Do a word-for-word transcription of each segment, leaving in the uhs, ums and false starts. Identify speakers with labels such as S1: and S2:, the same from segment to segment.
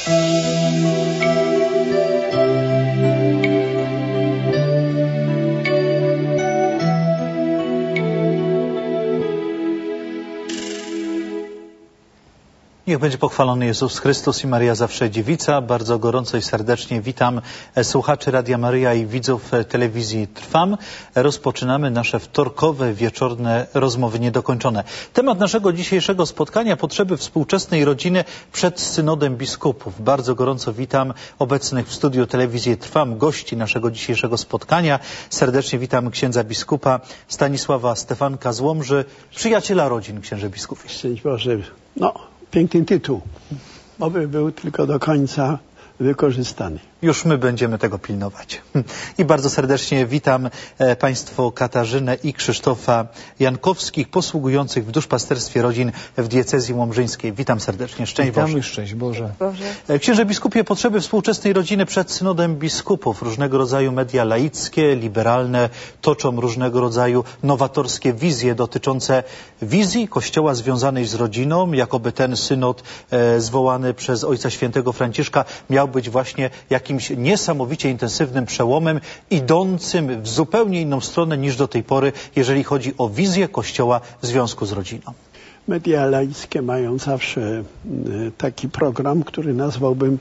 S1: Niech będzie pochwalony Jezus Chrystus i Maria Zawsze Dziewica. Bardzo gorąco i serdecznie witam słuchaczy Radia Maryja i widzów telewizji Trwam. Rozpoczynamy nasze wtorkowe, wieczorne rozmowy niedokończone. Temat naszego dzisiejszego spotkania: potrzeby współczesnej rodziny przed synodem biskupów. Bardzo gorąco witam obecnych w studiu telewizji Trwam gości naszego dzisiejszego spotkania. Serdecznie witam księdza biskupa Stanisława Stefanka z Łomży, przyjaciela rodzin, księże biskupie.
S2: Szczęść Boże. No, piękny tytuł. Oby był tylko do końca wykorzystany.
S1: Już my będziemy tego pilnować. I bardzo serdecznie witam Państwo Katarzynę i Krzysztofa Jankowskich, posługujących w duszpasterstwie rodzin w diecezji łomżyńskiej. Witam serdecznie. Szczęść Boże.
S3: Witamy, szczęść Boże.
S1: Boże. Księże biskupie, potrzeby współczesnej rodziny przed synodem biskupów. Różnego rodzaju media laickie, liberalne toczą różnego rodzaju nowatorskie wizje dotyczące wizji Kościoła związanej z rodziną, jakoby ten synod e, zwołany przez Ojca Świętego Franciszka miał być właśnie jakimś niesamowicie intensywnym przełomem, idącym w zupełnie inną stronę niż do tej pory, jeżeli chodzi o wizję Kościoła w związku z rodziną.
S2: Media laickie mają zawsze taki program, który nazwałbym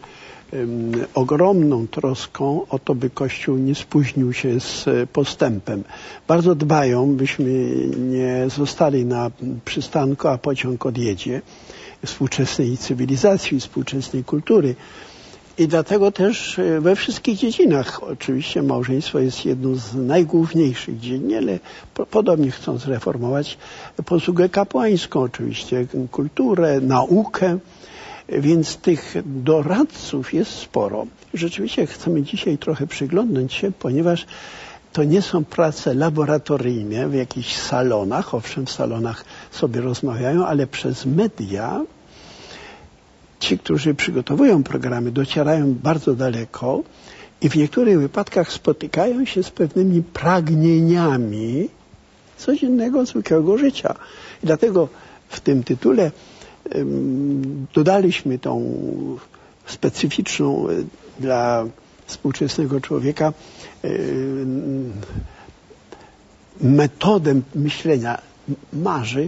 S2: ogromną troską o to, by Kościół nie spóźnił się z postępem. Bardzo dbają, byśmy nie zostali na przystanku, a pociąg odjedzie, współczesnej cywilizacji, współczesnej kultury. I dlatego też we wszystkich dziedzinach, oczywiście małżeństwo jest jedną z najgłówniejszych dziedzin, ale podobnie chcą zreformować posługę kapłańską, oczywiście kulturę, naukę, więc tych doradców jest sporo. Rzeczywiście chcemy dzisiaj trochę przyglądnąć się, ponieważ to nie są prace laboratoryjne w jakichś salonach, owszem, w salonach sobie rozmawiają, ale przez media ci, którzy przygotowują programy, docierają bardzo daleko i w niektórych wypadkach spotykają się z pewnymi pragnieniami codziennego, zwykłego życia. I dlatego w tym tytule um, dodaliśmy tą specyficzną dla współczesnego człowieka um, metodę myślenia. Marzy,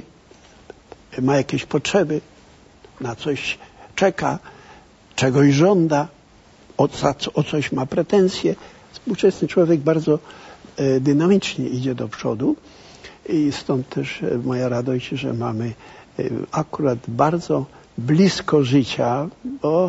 S2: ma jakieś potrzeby, na coś czeka, czegoś żąda, o, o coś ma pretensje. Współczesny człowiek bardzo e, dynamicznie idzie do przodu i stąd też e, moja radość, że mamy e, akurat bardzo blisko życia, bo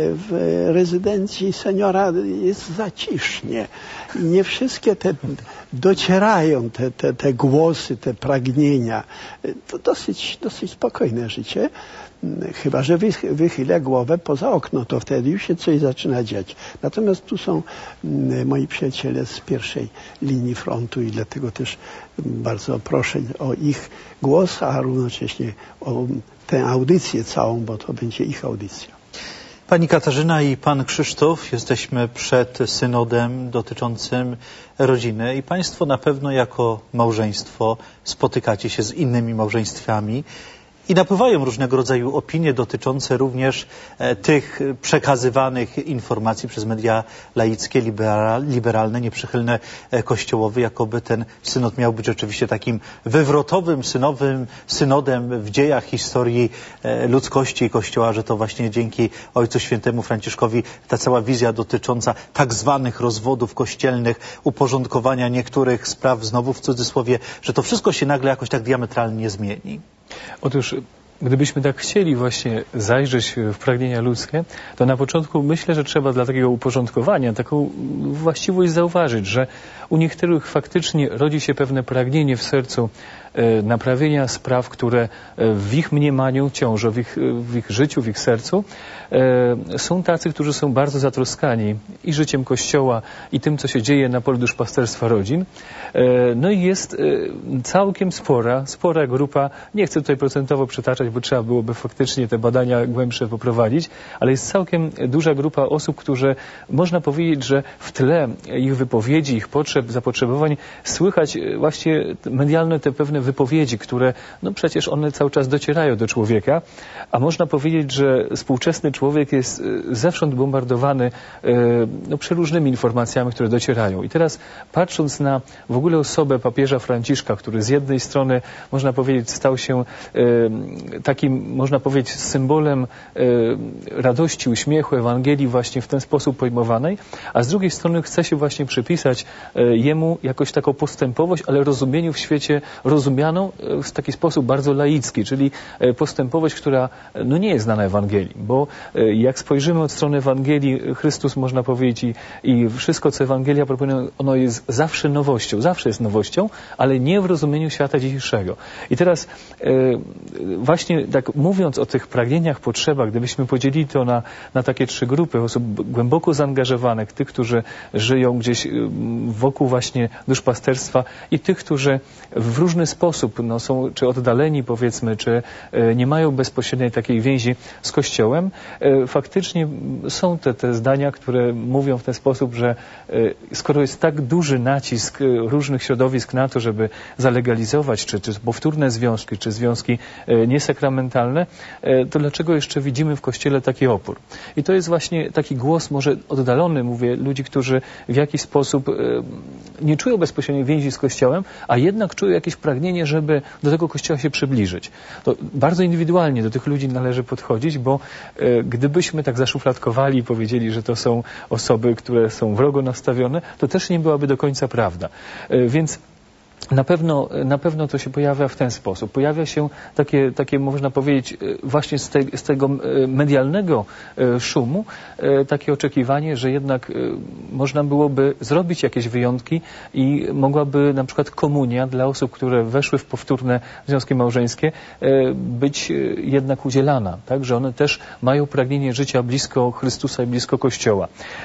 S2: w rezydencji seniora jest zacisznie i nie wszystkie te docierają te, te, te głosy, te pragnienia. To dosyć, dosyć spokojne życie. Chyba że wychylę głowę poza okno, to wtedy już się coś zaczyna dziać. Natomiast tu są moi przyjaciele z pierwszej linii frontu i dlatego też bardzo proszę o ich głos, a równocześnie o tę audycję całą, bo to będzie ich audycja.
S1: Pani Katarzyna i pan Krzysztof, jesteśmy przed synodem dotyczącym rodziny i państwo na pewno jako małżeństwo spotykacie się z innymi małżeństwami i napływają różnego rodzaju opinie dotyczące również e, tych przekazywanych informacji przez media laickie, liberal, liberalne, nieprzychylne e, kościołowe, jakoby ten synod miał być oczywiście takim wywrotowym, synowym, synodem w dziejach historii e, ludzkości i Kościoła, że to właśnie dzięki Ojcu Świętemu Franciszkowi ta cała wizja dotycząca tak zwanych rozwodów kościelnych, uporządkowania niektórych spraw, znowu w cudzysłowie, że to wszystko się nagle jakoś tak diametralnie zmieni.
S3: Otóż, gdybyśmy tak chcieli właśnie zajrzeć w pragnienia ludzkie, to na początku myślę, że trzeba dla takiego uporządkowania taką właściwość zauważyć, że u niektórych faktycznie rodzi się pewne pragnienie w sercu e, naprawienia spraw, które w ich mniemaniu ciążą, w ich, w ich życiu, w ich sercu. E, są tacy, którzy są bardzo zatroskani i życiem Kościoła, i tym, co się dzieje na polu duszpasterstwa rodzin. E, no i jest e, całkiem spora, spora grupa, nie chcę tutaj procentowo przytaczać, bo trzeba byłoby faktycznie te badania głębsze poprowadzić, ale jest całkiem duża grupa osób, którzy można powiedzieć, że w tle ich wypowiedzi, ich potrzeb, zapotrzebowań słychać właśnie medialne te pewne pewne wypowiedzi, które, no przecież one cały czas docierają do człowieka, a można powiedzieć, że współczesny człowiek jest zewsząd bombardowany no, przeróżnymi informacjami, które docierają. I teraz patrząc na w ogóle osobę papieża Franciszka, który z jednej strony, można powiedzieć, stał się takim, można powiedzieć, symbolem radości, uśmiechu, Ewangelii właśnie w ten sposób pojmowanej, a z drugiej strony chce się właśnie przypisać jemu jakoś taką postępowość, ale rozumieniu w świecie rozumianą w taki sposób bardzo laicki, czyli postępowość, która no nie jest znana Ewangelii, bo jak spojrzymy od strony Ewangelii, Chrystus, można powiedzieć, i, i wszystko, co Ewangelia proponuje, ono jest zawsze nowością, zawsze jest nowością, ale nie w rozumieniu świata dzisiejszego. I teraz właśnie tak mówiąc o tych pragnieniach, potrzebach, gdybyśmy podzielili to na, na takie trzy grupy osób głęboko zaangażowanych, tych, którzy żyją gdzieś wokół właśnie duszpasterstwa i tych, którzy w różny sposób no, są czy oddaleni, powiedzmy, czy nie mają bezpośredniej takiej więzi z Kościołem, faktycznie są te, te zdania, które mówią w ten sposób, że skoro jest tak duży nacisk różnych środowisk na to, żeby zalegalizować czy, czy powtórne związki, czy związki niesakramentalne, to dlaczego jeszcze widzimy w Kościele taki opór? I to jest właśnie taki głos może oddalony, mówię, ludzi, którzy w jakiś sposób nie czują bezpośredniej więzi z Kościołem, a jednak czują jakieś pragnienie, żeby do tego Kościoła się przybliżyć. To bardzo indywidualnie do tych ludzi należy podchodzić, bo gdybyśmy tak zaszufladkowali i powiedzieli, że to są osoby, które są wrogo nastawione, to też nie byłaby do końca prawda. Więc Na pewno, na pewno to się pojawia w ten sposób. Pojawia się takie, takie można powiedzieć, właśnie z, te, z tego medialnego szumu, takie oczekiwanie, że jednak można byłoby zrobić jakieś wyjątki i mogłaby na przykład komunia dla osób, które weszły w powtórne związki małżeńskie, być jednak udzielana, tak? Że one też mają pragnienie życia blisko Chrystusa i blisko Kościoła.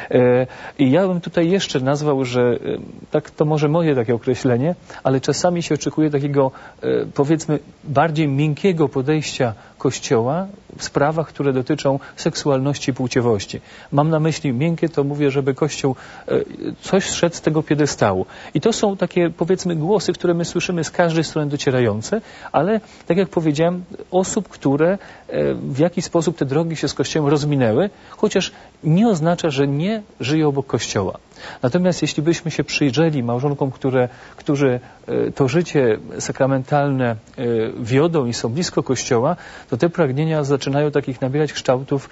S3: I ja bym tutaj jeszcze nazwał, że tak to może moje takie określenie, ale czasami się oczekuje takiego, powiedzmy, bardziej miękkiego podejścia Kościoła w sprawach, które dotyczą seksualności i płciowości. Mam na myśli miękkie, to mówię, żeby Kościół coś zszedł z tego piedestału. I to są takie, powiedzmy, głosy, które my słyszymy z każdej strony docierające, ale, tak jak powiedziałem, osób, które w jakiś sposób te drogi się z Kościołem rozminęły, chociaż nie oznacza, że nie żyją obok Kościoła. Natomiast jeśli byśmy się przyjrzeli małżonkom, które, którzy to życie sakramentalne wiodą i są blisko Kościoła, to te pragnienia zaczynają takich nabierać kształtów,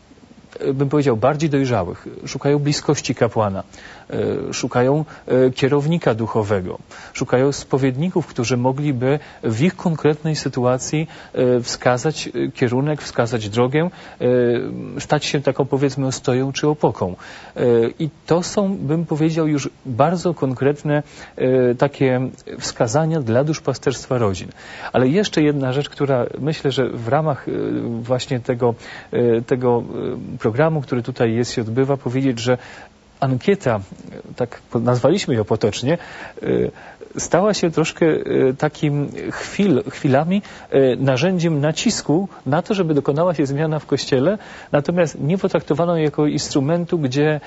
S3: bym powiedział, bardziej dojrzałych. Szukają bliskości kapłana, szukają kierownika duchowego, szukają spowiedników, którzy mogliby w ich konkretnej sytuacji wskazać kierunek, wskazać drogę, stać się taką, powiedzmy, ostoją czy opoką. I to są, bym powiedział, już bardzo konkretne takie wskazania dla duszpasterstwa rodzin. Ale jeszcze jedna rzecz, która myślę, że w ramach właśnie tego, tego programu, który tutaj jest, się odbywa, powiedzieć, że ankieta, tak nazwaliśmy ją potocznie, stała się troszkę takim chwil, chwilami narzędziem nacisku na to, żeby dokonała się zmiana w Kościele, natomiast nie potraktowano jako instrumentu, gdzie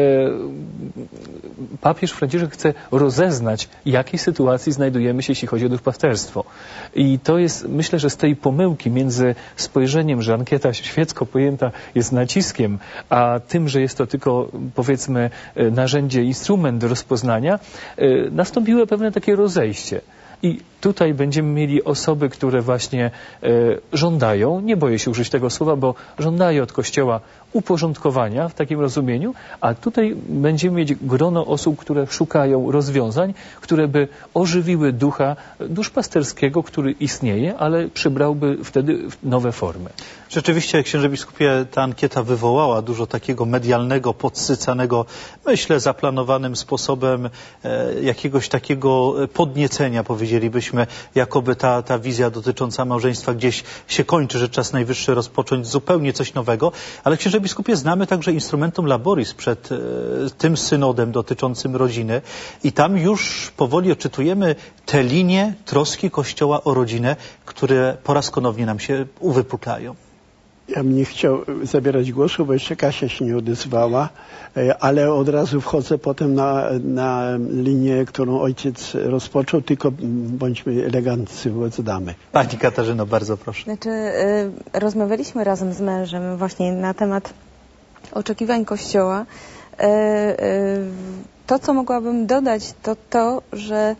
S3: papież Franciszek chce rozeznać, w jakiej sytuacji znajdujemy się, jeśli chodzi o duszpasterstwo. I to jest, myślę, że z tej pomyłki między spojrzeniem, że ankieta świecko pojęta jest naciskiem, a tym, że jest to tylko, powiedzmy, narzędzie, instrument do rozpoznania, nastąpiło pewne takie rozejście. I tutaj będziemy mieli osoby, które właśnie e, żądają, nie boję się użyć tego słowa, bo żądają od Kościoła uporządkowania w takim rozumieniu, a tutaj będziemy mieć grono osób, które szukają rozwiązań, które by ożywiły ducha duszpasterskiego, który istnieje, ale przybrałby wtedy nowe formy.
S1: Rzeczywiście, księże biskupie, ta ankieta wywołała dużo takiego medialnego, podsycanego, myślę, zaplanowanym sposobem e, jakiegoś takiego podniecenia, powiedzielibyśmy, jakoby ta, ta wizja dotycząca małżeństwa gdzieś się kończy, że czas najwyższy rozpocząć zupełnie coś nowego. Ale księże biskupie, znamy także instrumentum laboris przed e, tym synodem dotyczącym rodziny i tam już powoli odczytujemy te linie troski Kościoła o rodzinę, które po raz ponownie nam się uwypuklają.
S2: Ja bym nie chciał zabierać głosu, bo jeszcze Kasia się nie odezwała, ale od razu wchodzę potem na, na linię, którą ojciec rozpoczął, tylko bądźmy eleganccy wobec damy.
S1: Pani Katarzyno, bardzo proszę.
S4: Znaczy, y, rozmawialiśmy razem z mężem właśnie na temat oczekiwań Kościoła. Y, y, to, co mogłabym dodać, to to, że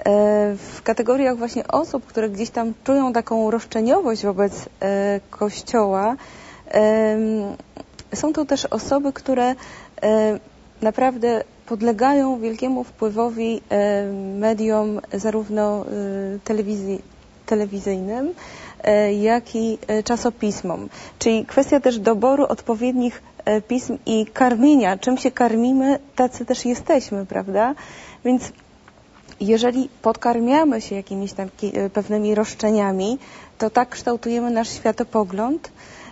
S4: w kategoriach właśnie osób, które gdzieś tam czują taką roszczeniowość wobec e, Kościoła, e, są to też osoby, które e, naprawdę podlegają wielkiemu wpływowi e, mediom zarówno e, telewizji, telewizyjnym, e, jak i e, czasopismom. Czyli kwestia też doboru odpowiednich e, pism i karmienia. Czym się karmimy, tacy też jesteśmy, prawda? Więc jeżeli podkarmiamy się jakimiś tam pewnymi roszczeniami, to tak kształtujemy nasz światopogląd.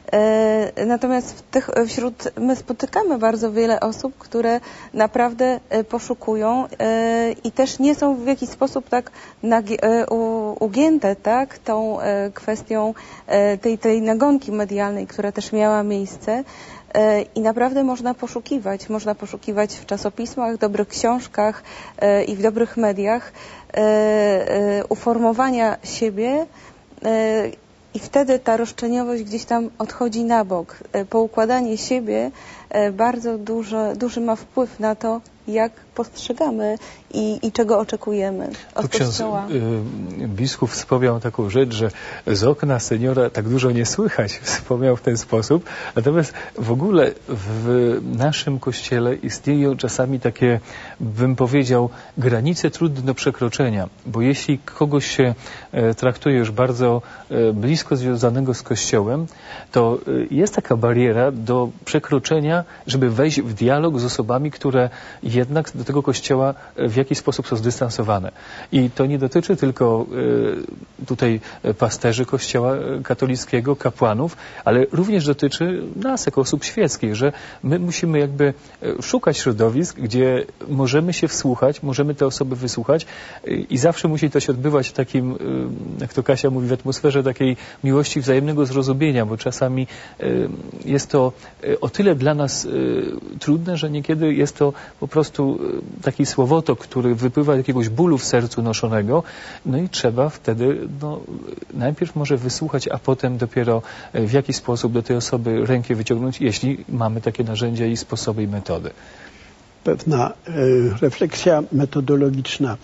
S4: E, natomiast w tych, wśród, my spotykamy bardzo wiele osób, które naprawdę poszukują e, i też nie są w jakiś sposób tak nagi, e, u, ugięte tak, tą e, kwestią e, tej, tej nagonki medialnej, która też miała miejsce. I naprawdę można poszukiwać. Można poszukiwać w czasopismach, dobrych książkach e, i w dobrych mediach e, e, uformowania siebie e, i wtedy ta roszczeniowość gdzieś tam odchodzi na bok. E, poukładanie siebie e, bardzo duży, duży ma wpływ na to, jak postrzegamy i, i czego oczekujemy od
S3: ksiądz,
S4: Kościoła.
S3: Y, biskup wspomniał taką rzecz, że z okna seniora tak dużo nie słychać, wspomniał w ten sposób. Natomiast w ogóle w naszym Kościele istnieją czasami takie, bym powiedział, granice trudne do przekroczenia, bo jeśli kogoś się e, traktuje już bardzo e, blisko związanego z Kościołem, to e, jest taka bariera do przekroczenia, żeby wejść w dialog z osobami, które jednak do tego Kościoła w jakiś sposób są zdystansowane. I to nie dotyczy tylko y, tutaj pasterzy Kościoła katolickiego, kapłanów, ale również dotyczy nas jako osób świeckich, że my musimy jakby szukać środowisk, gdzie możemy się wsłuchać, możemy te osoby wysłuchać i zawsze musi to się odbywać w takim, y, jak to Kasia mówi, w atmosferze takiej miłości, wzajemnego zrozumienia, bo czasami y, jest to o tyle dla nas y, trudne, że niekiedy jest to po prostu taki słowotok, który wypływa z jakiegoś bólu w sercu noszonego, no i trzeba wtedy no, najpierw może wysłuchać, a potem dopiero w jakiś sposób do tej osoby rękę wyciągnąć, jeśli mamy takie narzędzia i sposoby i metody.
S2: Pewna e, refleksja metodologiczna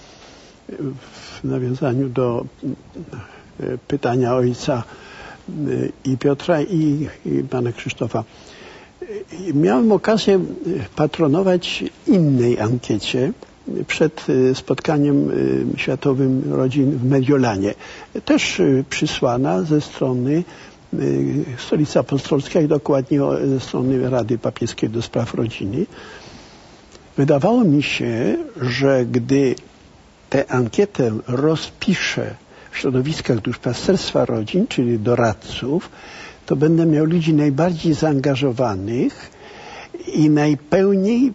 S2: w nawiązaniu do e, pytania ojca e, i Piotra i, i pana Krzysztofa. Miałem okazję patronować innej ankiecie przed spotkaniem światowym rodzin w Mediolanie. Też przysłana ze strony Stolicy Apostolskiej, dokładnie ze strony Rady Papieskiej do Spraw Rodziny. Wydawało mi się, że gdy tę ankietę rozpiszę w środowiskach duszpasterstwa rodzin, czyli doradców, to będę miał ludzi najbardziej zaangażowanych i najpełniej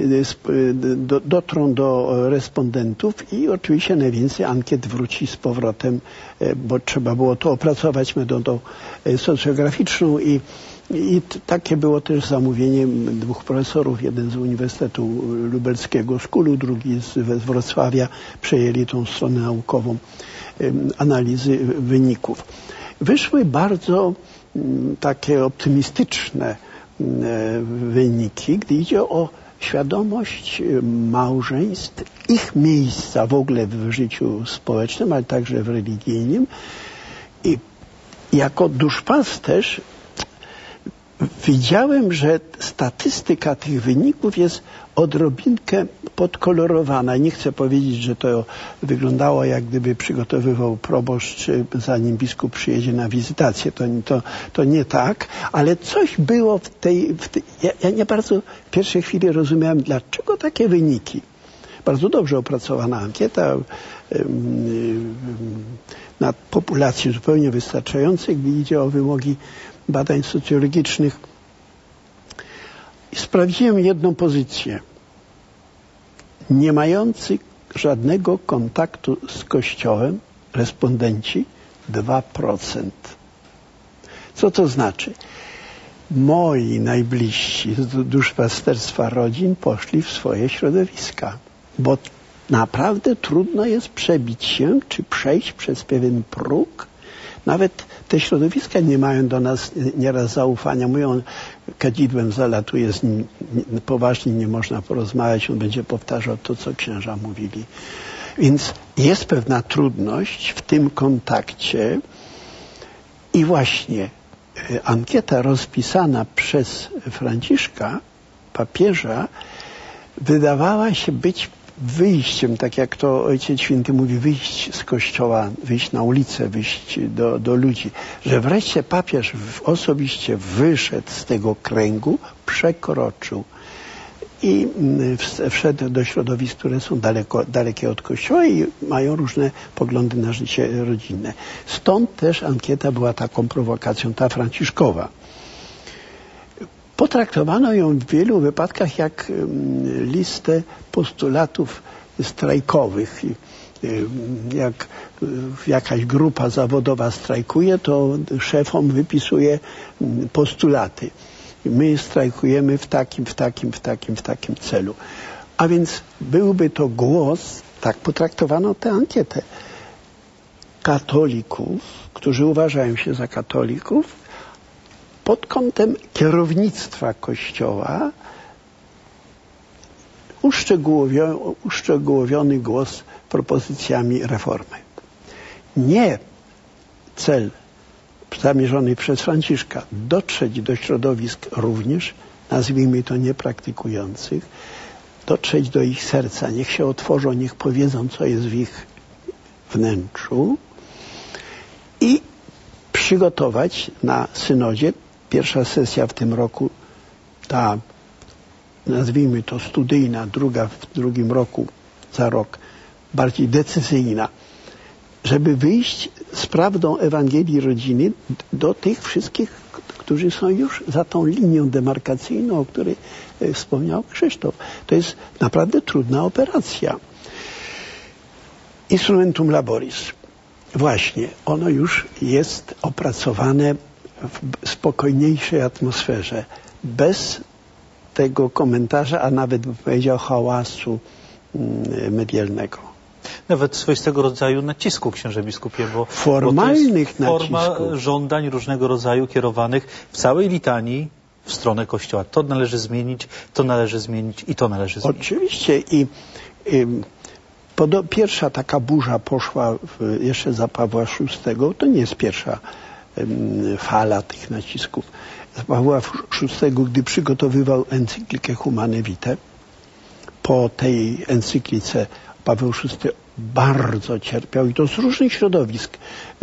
S2: dotrą do respondentów i oczywiście najwięcej ankiet wróci z powrotem, bo trzeba było to opracować metodą socjograficzną i, i takie było też zamówienie dwóch profesorów, jeden z Uniwersytetu Lubelskiego z Kulu, drugi z Wrocławia, przejęli tą stronę naukową analizy wyników. Wyszły bardzo takie optymistyczne wyniki, gdy idzie o świadomość małżeństw, ich miejsca w ogóle w życiu społecznym, ale także w religijnym. I jako duszpasterz widziałem, że statystyka tych wyników jest odrobinkę podkolorowana. Nie chcę powiedzieć, że to wyglądało, jak gdyby przygotowywał proboszcz, zanim biskup przyjedzie na wizytację. To, to, to nie tak, ale coś było w tej... W tej ja, ja nie bardzo w pierwszej chwili rozumiałem, dlaczego takie wyniki. Bardzo dobrze opracowana ankieta na populacji zupełnie wystarczającej, gdy idzie o wymogi badań socjologicznych. I sprawdziłem jedną pozycję. Nie mający żadnego kontaktu z Kościołem respondenci dwa procent. Co to znaczy? Moi najbliżsi z duszpasterstwa rodzin poszli w swoje środowiska, bo naprawdę trudno jest przebić się, czy przejść przez pewien próg. Nawet te środowiska nie mają do nas nieraz zaufania. Mówią, kadzidłem zalatuje, z nim poważnie nie można porozmawiać, on będzie powtarzał to, co księża mówili. Więc jest pewna trudność w tym kontakcie i właśnie ankieta rozpisana przez Franciszka, papieża, wydawała się być wyjściem, tak jak to Ojciec Święty mówi, wyjść z kościoła, wyjść na ulicę, wyjść do, do ludzi, że wreszcie papież osobiście wyszedł z tego kręgu, przekroczył i wszedł do środowisk, które są daleko, dalekie od kościoła i mają różne poglądy na życie rodzinne. Stąd też ankieta była taką prowokacją, ta franciszkowa. Potraktowano ją w wielu wypadkach jak listę postulatów strajkowych. Jak jakaś grupa zawodowa strajkuje, to szefom wypisuje postulaty. My strajkujemy w takim, w takim, w takim, w takim celu. A więc byłby to głos, tak potraktowano tę ankietę, katolików, którzy uważają się za katolików, pod kątem kierownictwa Kościoła uszczegółowiony, uszczegółowiony głos propozycjami reformy. Nie cel zamierzony przez Franciszka dotrzeć do środowisk również, nazwijmy to niepraktykujących, dotrzeć do ich serca, niech się otworzą, niech powiedzą, co jest w ich wnętrzu i przygotować na synodzie. Pierwsza sesja w tym roku, ta nazwijmy to studyjna, druga w drugim roku, za rok, bardziej decyzyjna, żeby wyjść z prawdą Ewangelii rodziny do tych wszystkich, którzy są już za tą linią demarkacyjną, o której wspomniał Krzysztof. To jest naprawdę trudna operacja. Instrumentum laboris. Właśnie, ono już jest opracowane w spokojniejszej atmosferze, bez tego komentarza, a nawet bym powiedział hałasu medialnego.
S1: Nawet swoistego rodzaju nacisku, księże biskupie, bo,
S2: formalnych
S1: bo to jest forma
S2: nacisków.
S1: żądań różnego rodzaju kierowanych w całej litanii w stronę Kościoła. To należy zmienić, to należy zmienić i to należy zmienić.
S2: Oczywiście i y, podo, pierwsza taka burza poszła w, jeszcze za Pawła szóstego. To nie jest pierwsza y, fala tych nacisków. Z Pawła szóstego, gdy przygotowywał encyklikę Humane Vitae, po tej encyklice Paweł szósty bardzo cierpiał i to z różnych środowisk.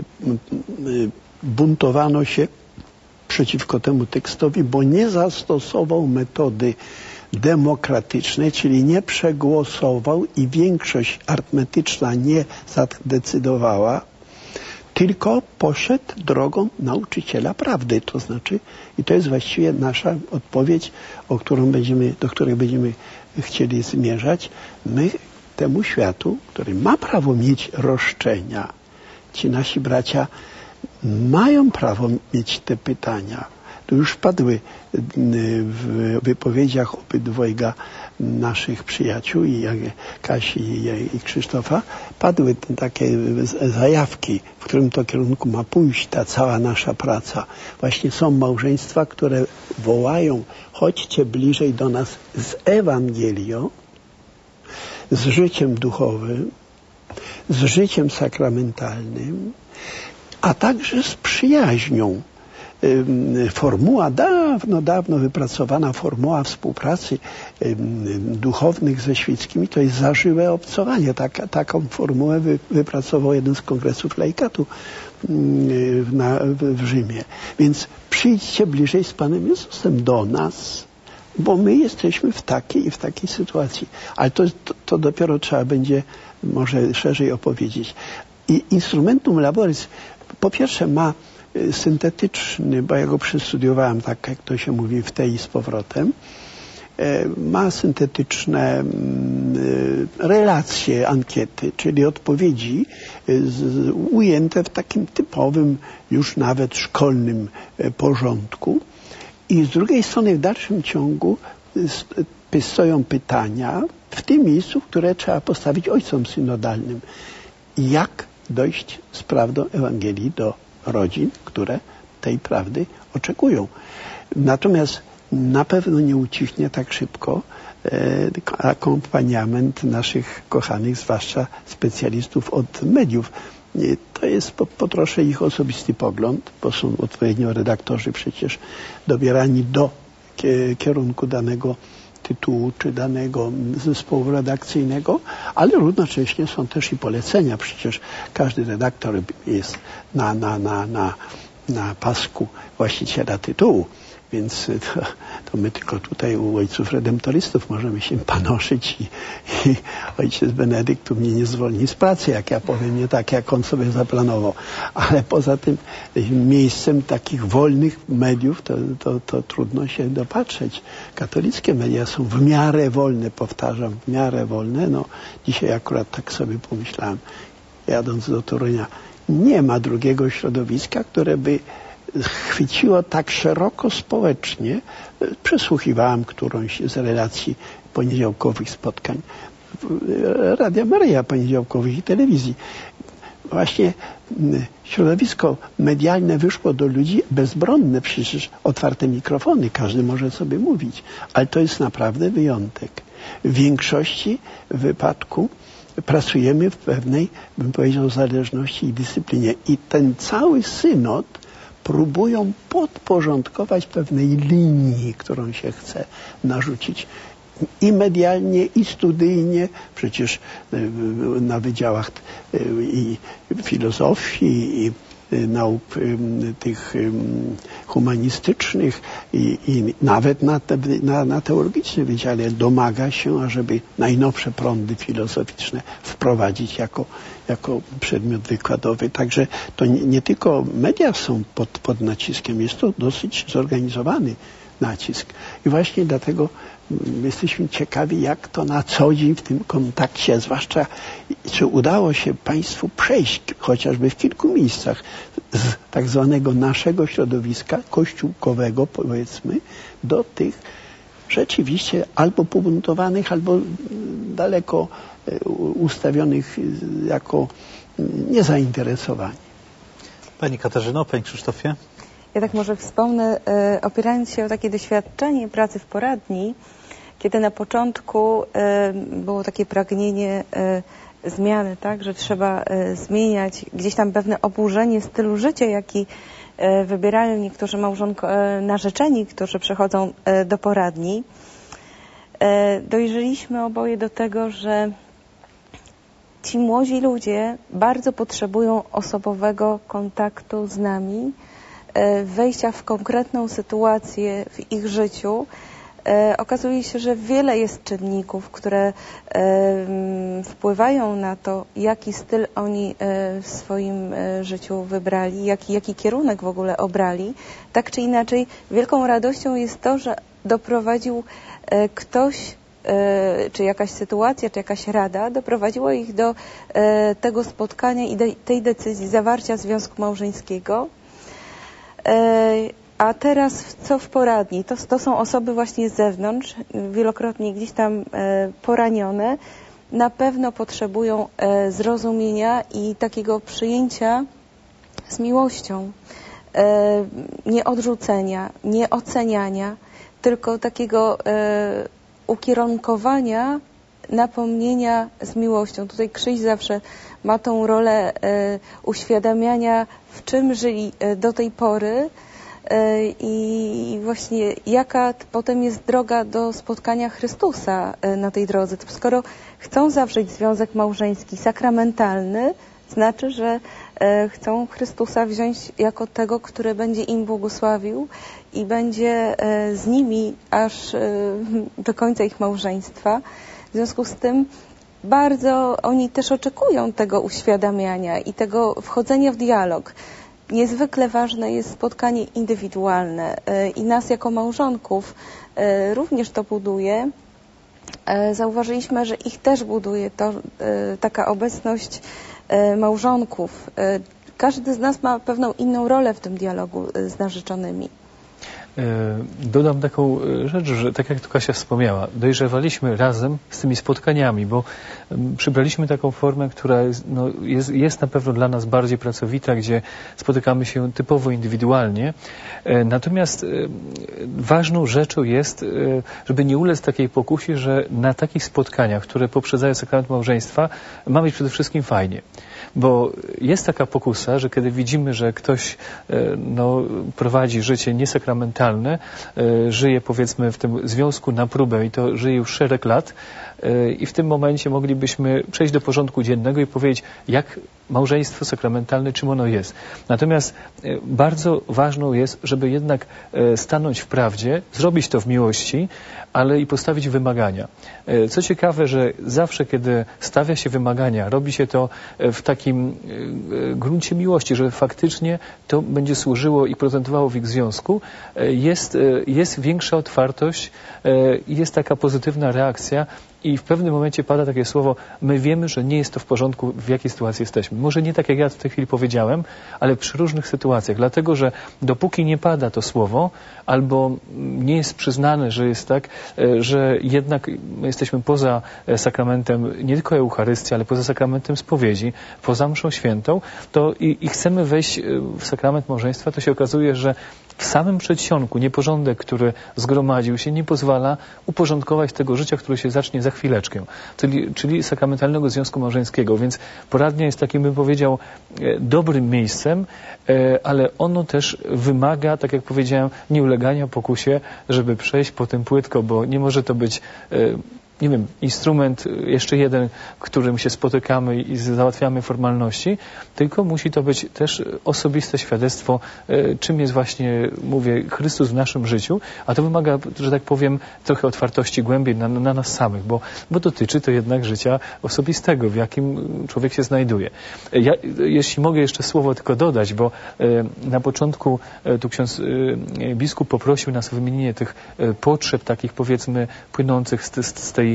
S2: Buntowano się przeciwko temu tekstowi, bo nie zastosował metody demokratycznej, czyli nie przegłosował i większość arytmetyczna nie zadecydowała, tylko poszedł drogą nauczyciela prawdy. To znaczy, i to jest właściwie nasza odpowiedź, o którą będziemy, do której będziemy chcieli zmierzać. My temu światu, który ma prawo mieć roszczenia, ci nasi bracia mają prawo mieć te pytania. Tu już padły w wypowiedziach obydwojga naszych przyjaciół, i Kasi i Krzysztofa, padły takie zajawki, w którym to kierunku ma pójść ta cała nasza praca. Właśnie są małżeństwa, które wołają: chodźcie bliżej do nas z Ewangelią, z życiem duchowym, z życiem sakramentalnym, a także z przyjaźnią. Formuła, dawno, dawno wypracowana formuła współpracy duchownych ze świeckimi, to jest zażyłe obcowanie. Tak, taką formułę wy, wypracował jeden z kongresów laikatu na, w Rzymie. Więc przyjdźcie bliżej z Panem Jezusem do nas, bo my jesteśmy w takiej i w takiej sytuacji. Ale to, to, to dopiero trzeba będzie może szerzej opowiedzieć. I instrumentum laboris po pierwsze ma syntetyczny, bo ja go przestudiowałem, tak jak to się mówi, w tej i z powrotem, ma syntetyczne relacje, ankiety, czyli odpowiedzi ujęte w takim typowym, już nawet szkolnym porządku. I z drugiej strony w dalszym ciągu stoją pytania w tym miejscu, które trzeba postawić ojcom synodalnym. Jak dojść z prawdą Ewangelii do rodzin, które tej prawdy oczekują. Natomiast na pewno nie ucichnie tak szybko e, akompaniament naszych kochanych, zwłaszcza specjalistów od mediów. E, to jest po, po trosze ich osobisty pogląd, bo są odpowiednio redaktorzy przecież dobierani do kierunku danego tytułu czy danego zespołu redakcyjnego, ale równocześnie są też i polecenia. Przecież każdy redaktor jest na, na, na, na, na pasku właściciela tytułu. Więc to, to my tylko tutaj u ojców redemptorystów możemy się panoszyć i, i ojciec Benedykt tu mnie nie zwolni z pracy, jak ja powiem nie tak, jak on sobie zaplanował. Ale poza tym miejscem takich wolnych mediów to, to, to trudno się dopatrzeć. Katolickie media są w miarę wolne, powtarzam, w miarę wolne. No, dzisiaj akurat tak sobie pomyślałem, jadąc do Torunia, nie ma drugiego środowiska, które by chwyciło tak szeroko społecznie. Przesłuchiwałem którąś z relacji poniedziałkowych spotkań Radia Maryja poniedziałkowych i telewizji. Właśnie środowisko medialne wyszło do ludzi bezbronne, przecież otwarte mikrofony, każdy może sobie mówić, ale to jest naprawdę wyjątek. W większości wypadku pracujemy w pewnej, bym powiedział, zależności i dyscyplinie. I ten cały synod próbują podporządkować pewnej linii, którą się chce narzucić. I medialnie, i studyjnie, przecież na wydziałach i filozofii, i nauk tych humanistycznych, i, i nawet na, te, na, na teologicznym wydziale domaga się, ażeby najnowsze prądy filozoficzne wprowadzić jako, jako przedmiot wykładowy. Także to nie, nie tylko media są pod, pod naciskiem, jest to dosyć zorganizowany nacisk. I właśnie dlatego jesteśmy ciekawi, jak to na co dzień w tym kontakcie, zwłaszcza czy udało się Państwu przejść chociażby w kilku miejscach z tak zwanego naszego środowiska kościółkowego, powiedzmy, do tych rzeczywiście albo pobuntowanych, albo daleko ustawionych jako niezainteresowani.
S1: Pani Katarzyno, Panie Krzysztofie?
S4: Ja tak może wspomnę, e, opierając się o takie doświadczenie pracy w poradni, kiedy na początku e, było takie pragnienie e, zmiany, tak, że trzeba e, zmieniać gdzieś tam pewne oburzenie stylu życia, jaki e, wybierają niektórzy małżonko, e, narzeczeni, którzy przychodzą e, do poradni. E, dojrzeliśmy oboje do tego, że ci młodzi ludzie bardzo potrzebują osobowego kontaktu z nami, wejścia w konkretną sytuację w ich życiu. E, okazuje się, że wiele jest czynników, które e, wpływają na to, jaki styl oni e, w swoim e, życiu wybrali, jaki, jaki kierunek w ogóle obrali. Tak czy inaczej, wielką radością jest to, że doprowadził e, ktoś, e, czy jakaś sytuacja, czy jakaś rada, doprowadziła ich do e, tego spotkania i de, tej decyzji zawarcia związku małżeńskiego. A teraz co w poradni? To, to są osoby właśnie z zewnątrz, wielokrotnie gdzieś tam poranione. Na pewno potrzebują zrozumienia i takiego przyjęcia z miłością. Nie odrzucenia, nie oceniania, tylko takiego ukierunkowania, napomnienia z miłością. Tutaj Krzyś zawsze ma tą rolę e, uświadamiania, w czym żyli e, do tej pory e, i właśnie jaka potem jest droga do spotkania Chrystusa e, na tej drodze. Skoro chcą zawrzeć związek małżeński sakramentalny, znaczy, że e, chcą Chrystusa wziąć jako tego, który będzie im błogosławił i będzie e, z nimi aż e, do końca ich małżeństwa. W związku z tym bardzo oni też oczekują tego uświadamiania i tego wchodzenia w dialog. niezwykle ważne jest spotkanie indywidualne i nas jako małżonków również to buduje. Zauważyliśmy, że ich też buduje to taka obecność małżonków. Każdy z nas ma pewną inną rolę w tym dialogu z narzeczonymi.
S3: Dodam taką rzecz, że tak jak tu Kasia wspomniała, dojrzewaliśmy razem z tymi spotkaniami, bo przybraliśmy taką formę, która jest, no, jest, jest na pewno dla nas bardziej pracowita, gdzie spotykamy się typowo indywidualnie. Natomiast ważną rzeczą jest, żeby nie ulec takiej pokusie, że na takich spotkaniach, które poprzedzają sakrament małżeństwa, ma być przede wszystkim fajnie. Bo jest taka pokusa, że kiedy widzimy, że ktoś no, prowadzi życie niesakramentalne, żyje powiedzmy w tym związku na próbę i to żyje już szereg lat i w tym momencie moglibyśmy przejść do porządku dziennego i powiedzieć, jak małżeństwo sakramentalne, czym ono jest. Natomiast bardzo ważną jest, żeby jednak stanąć w prawdzie, zrobić to w miłości, ale i postawić wymagania. Co ciekawe, że zawsze, kiedy stawia się wymagania, robi się to w takim gruncie miłości, że faktycznie to będzie służyło i procentowało w ich związku, jest, jest większa otwartość i jest taka pozytywna reakcja. I w pewnym momencie pada takie słowo, my wiemy, że nie jest to w porządku, w jakiej sytuacji jesteśmy. Może nie tak, jak ja w tej chwili powiedziałem, ale przy różnych sytuacjach. Dlatego, że dopóki nie pada to słowo, albo nie jest przyznane, że jest tak, że jednak my jesteśmy poza sakramentem, nie tylko Eucharystii, ale poza sakramentem spowiedzi, poza mszą świętą, to i, i chcemy wejść w sakrament małżeństwa, to się okazuje, że w samym przedsionku nieporządek, który zgromadził się, nie pozwala uporządkować tego życia, które się zacznie za chwileczkę, czyli, czyli sakramentalnego związku małżeńskiego. Więc poradnia jest takim, bym powiedział, dobrym miejscem, ale ono też wymaga, tak jak powiedziałem, nieulegania pokusie, żeby przejść po tym płytko, bo nie może to być nie wiem, instrument jeszcze jeden, którym się spotykamy i załatwiamy formalności, tylko musi to być też osobiste świadectwo, czym jest właśnie, mówię, Chrystus w naszym życiu, a to wymaga, że tak powiem, trochę otwartości głębiej na, na nas samych, bo, bo dotyczy to jednak życia osobistego, w jakim człowiek się znajduje. Ja, jeśli mogę jeszcze słowo tylko dodać, bo na początku tu ksiądz biskup poprosił nas o wymienienie tych potrzeb takich, powiedzmy, płynących z, z tej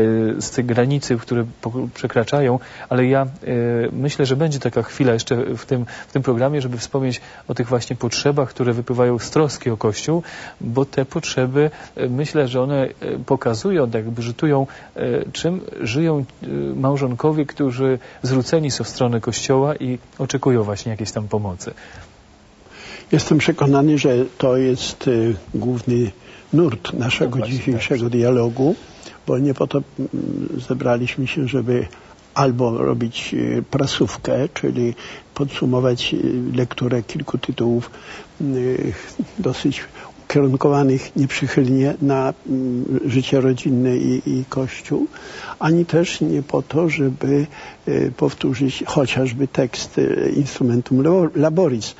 S3: z tej granicy, które przekraczają, ale ja myślę, że będzie taka chwila jeszcze w tym, w tym programie, żeby wspomnieć o tych właśnie potrzebach, które wypływają z troski o Kościół, bo te potrzeby, myślę, że one pokazują, jakby rzutują, czym żyją małżonkowie, którzy zwróceni są w stronę Kościoła i oczekują właśnie jakiejś tam pomocy. Jestem
S2: przekonany, że to jest główny nurt naszego no dzisiejszego tak. dialogu, bo nie po to zebraliśmy się, żeby albo robić prasówkę, czyli podsumować lekturę kilku tytułów dosyć ukierunkowanych nieprzychylnie na życie rodzinne i, i Kościół, ani też nie po to, żeby powtórzyć chociażby tekst Instrumentum Laboris,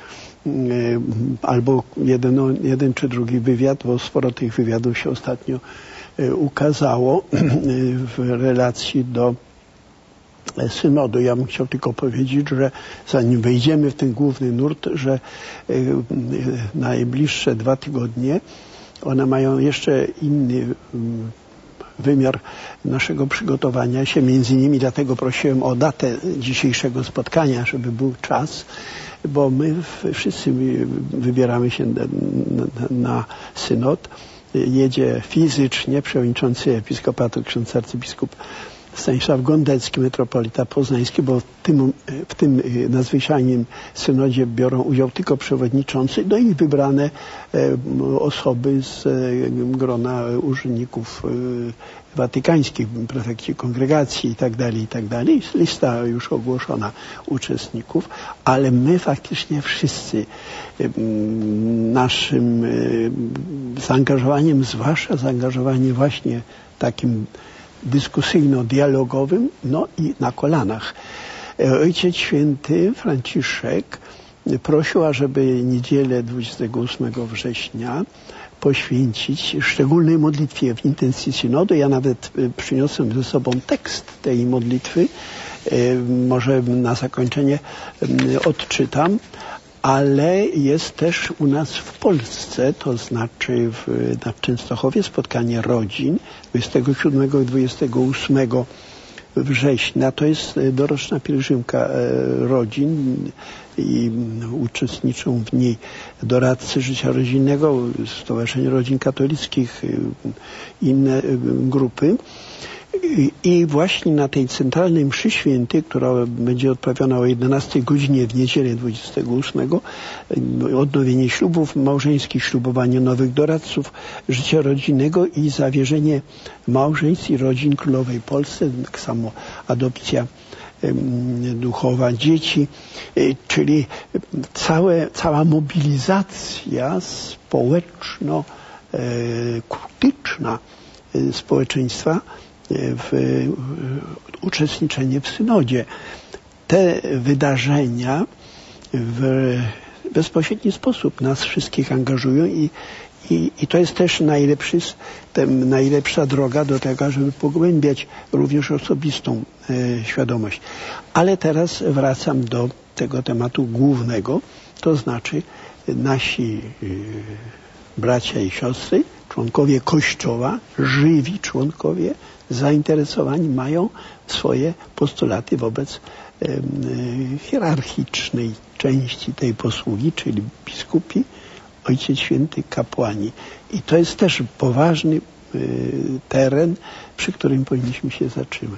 S2: albo jeden, jeden czy drugi wywiad, bo sporo tych wywiadów się ostatnio ukazało w relacji do synodu. Ja bym chciał tylko powiedzieć, że zanim wejdziemy w ten główny nurt, że najbliższe dwa tygodnie one mają jeszcze inny wymiar naszego przygotowania się, między innymi dlatego prosiłem o datę dzisiejszego spotkania, żeby był czas, bo my wszyscy wybieramy się na, na, na synod. Jedzie fizycznie przewodniczący episkopatu, ksiądz arcybiskup Stanisław Gondecki, metropolita poznański, bo w tym, w tym nadzwyczajnym synodzie biorą udział tylko przewodniczący, no i wybrane osoby z grona urzędników watykańskich, prefekci kongregacji i tak dalej, i tak dalej. Lista już ogłoszona uczestników, ale my faktycznie wszyscy naszym zaangażowaniem, zwłaszcza zaangażowaniem właśnie takim dyskusyjno-dialogowym, no i na kolanach. Ojciec Święty Franciszek prosił, ażeby niedzielę dwudziestego ósmego września poświęcić szczególnej modlitwie w intencji synodu. Ja nawet przyniosłem ze sobą tekst tej modlitwy. Może na zakończenie odczytam. ale jest też u nas w Polsce, to znaczy w, na Częstochowie spotkanie rodzin dwudziestego siódmego i dwudziestego ósmego września. To jest doroczna pielgrzymka rodzin i uczestniczą w niej doradcy życia rodzinnego, Stowarzyszenie Rodzin Katolickich, inne grupy. I właśnie na tej centralnej mszy świętej, która będzie odprawiona o jedenastej godzinie w niedzielę dwudziestego ósmego, odnowienie ślubów małżeńskich, ślubowanie nowych doradców życia rodzinnego i zawierzenie małżeństw i rodzin Królowej Polsce, tak samo adopcja duchowa dzieci, czyli całe, cała mobilizacja społeczno-kultyczna społeczeństwa w uczestniczenie w synodzie. Te wydarzenia w bezpośredni sposób nas wszystkich angażują i, i, i to jest też najlepszy, ten, najlepsza droga do tego, żeby pogłębiać również osobistą e, świadomość. Ale teraz wracam do tego tematu głównego, to znaczy nasi e, bracia i siostry, członkowie Kościoła, żywi członkowie, zainteresowani, mają swoje postulaty wobec e, e, hierarchicznej części tej posługi, czyli biskupi, Ojciec Święty, kapłani. I to jest też poważny e, teren, przy którym powinniśmy się zatrzymać.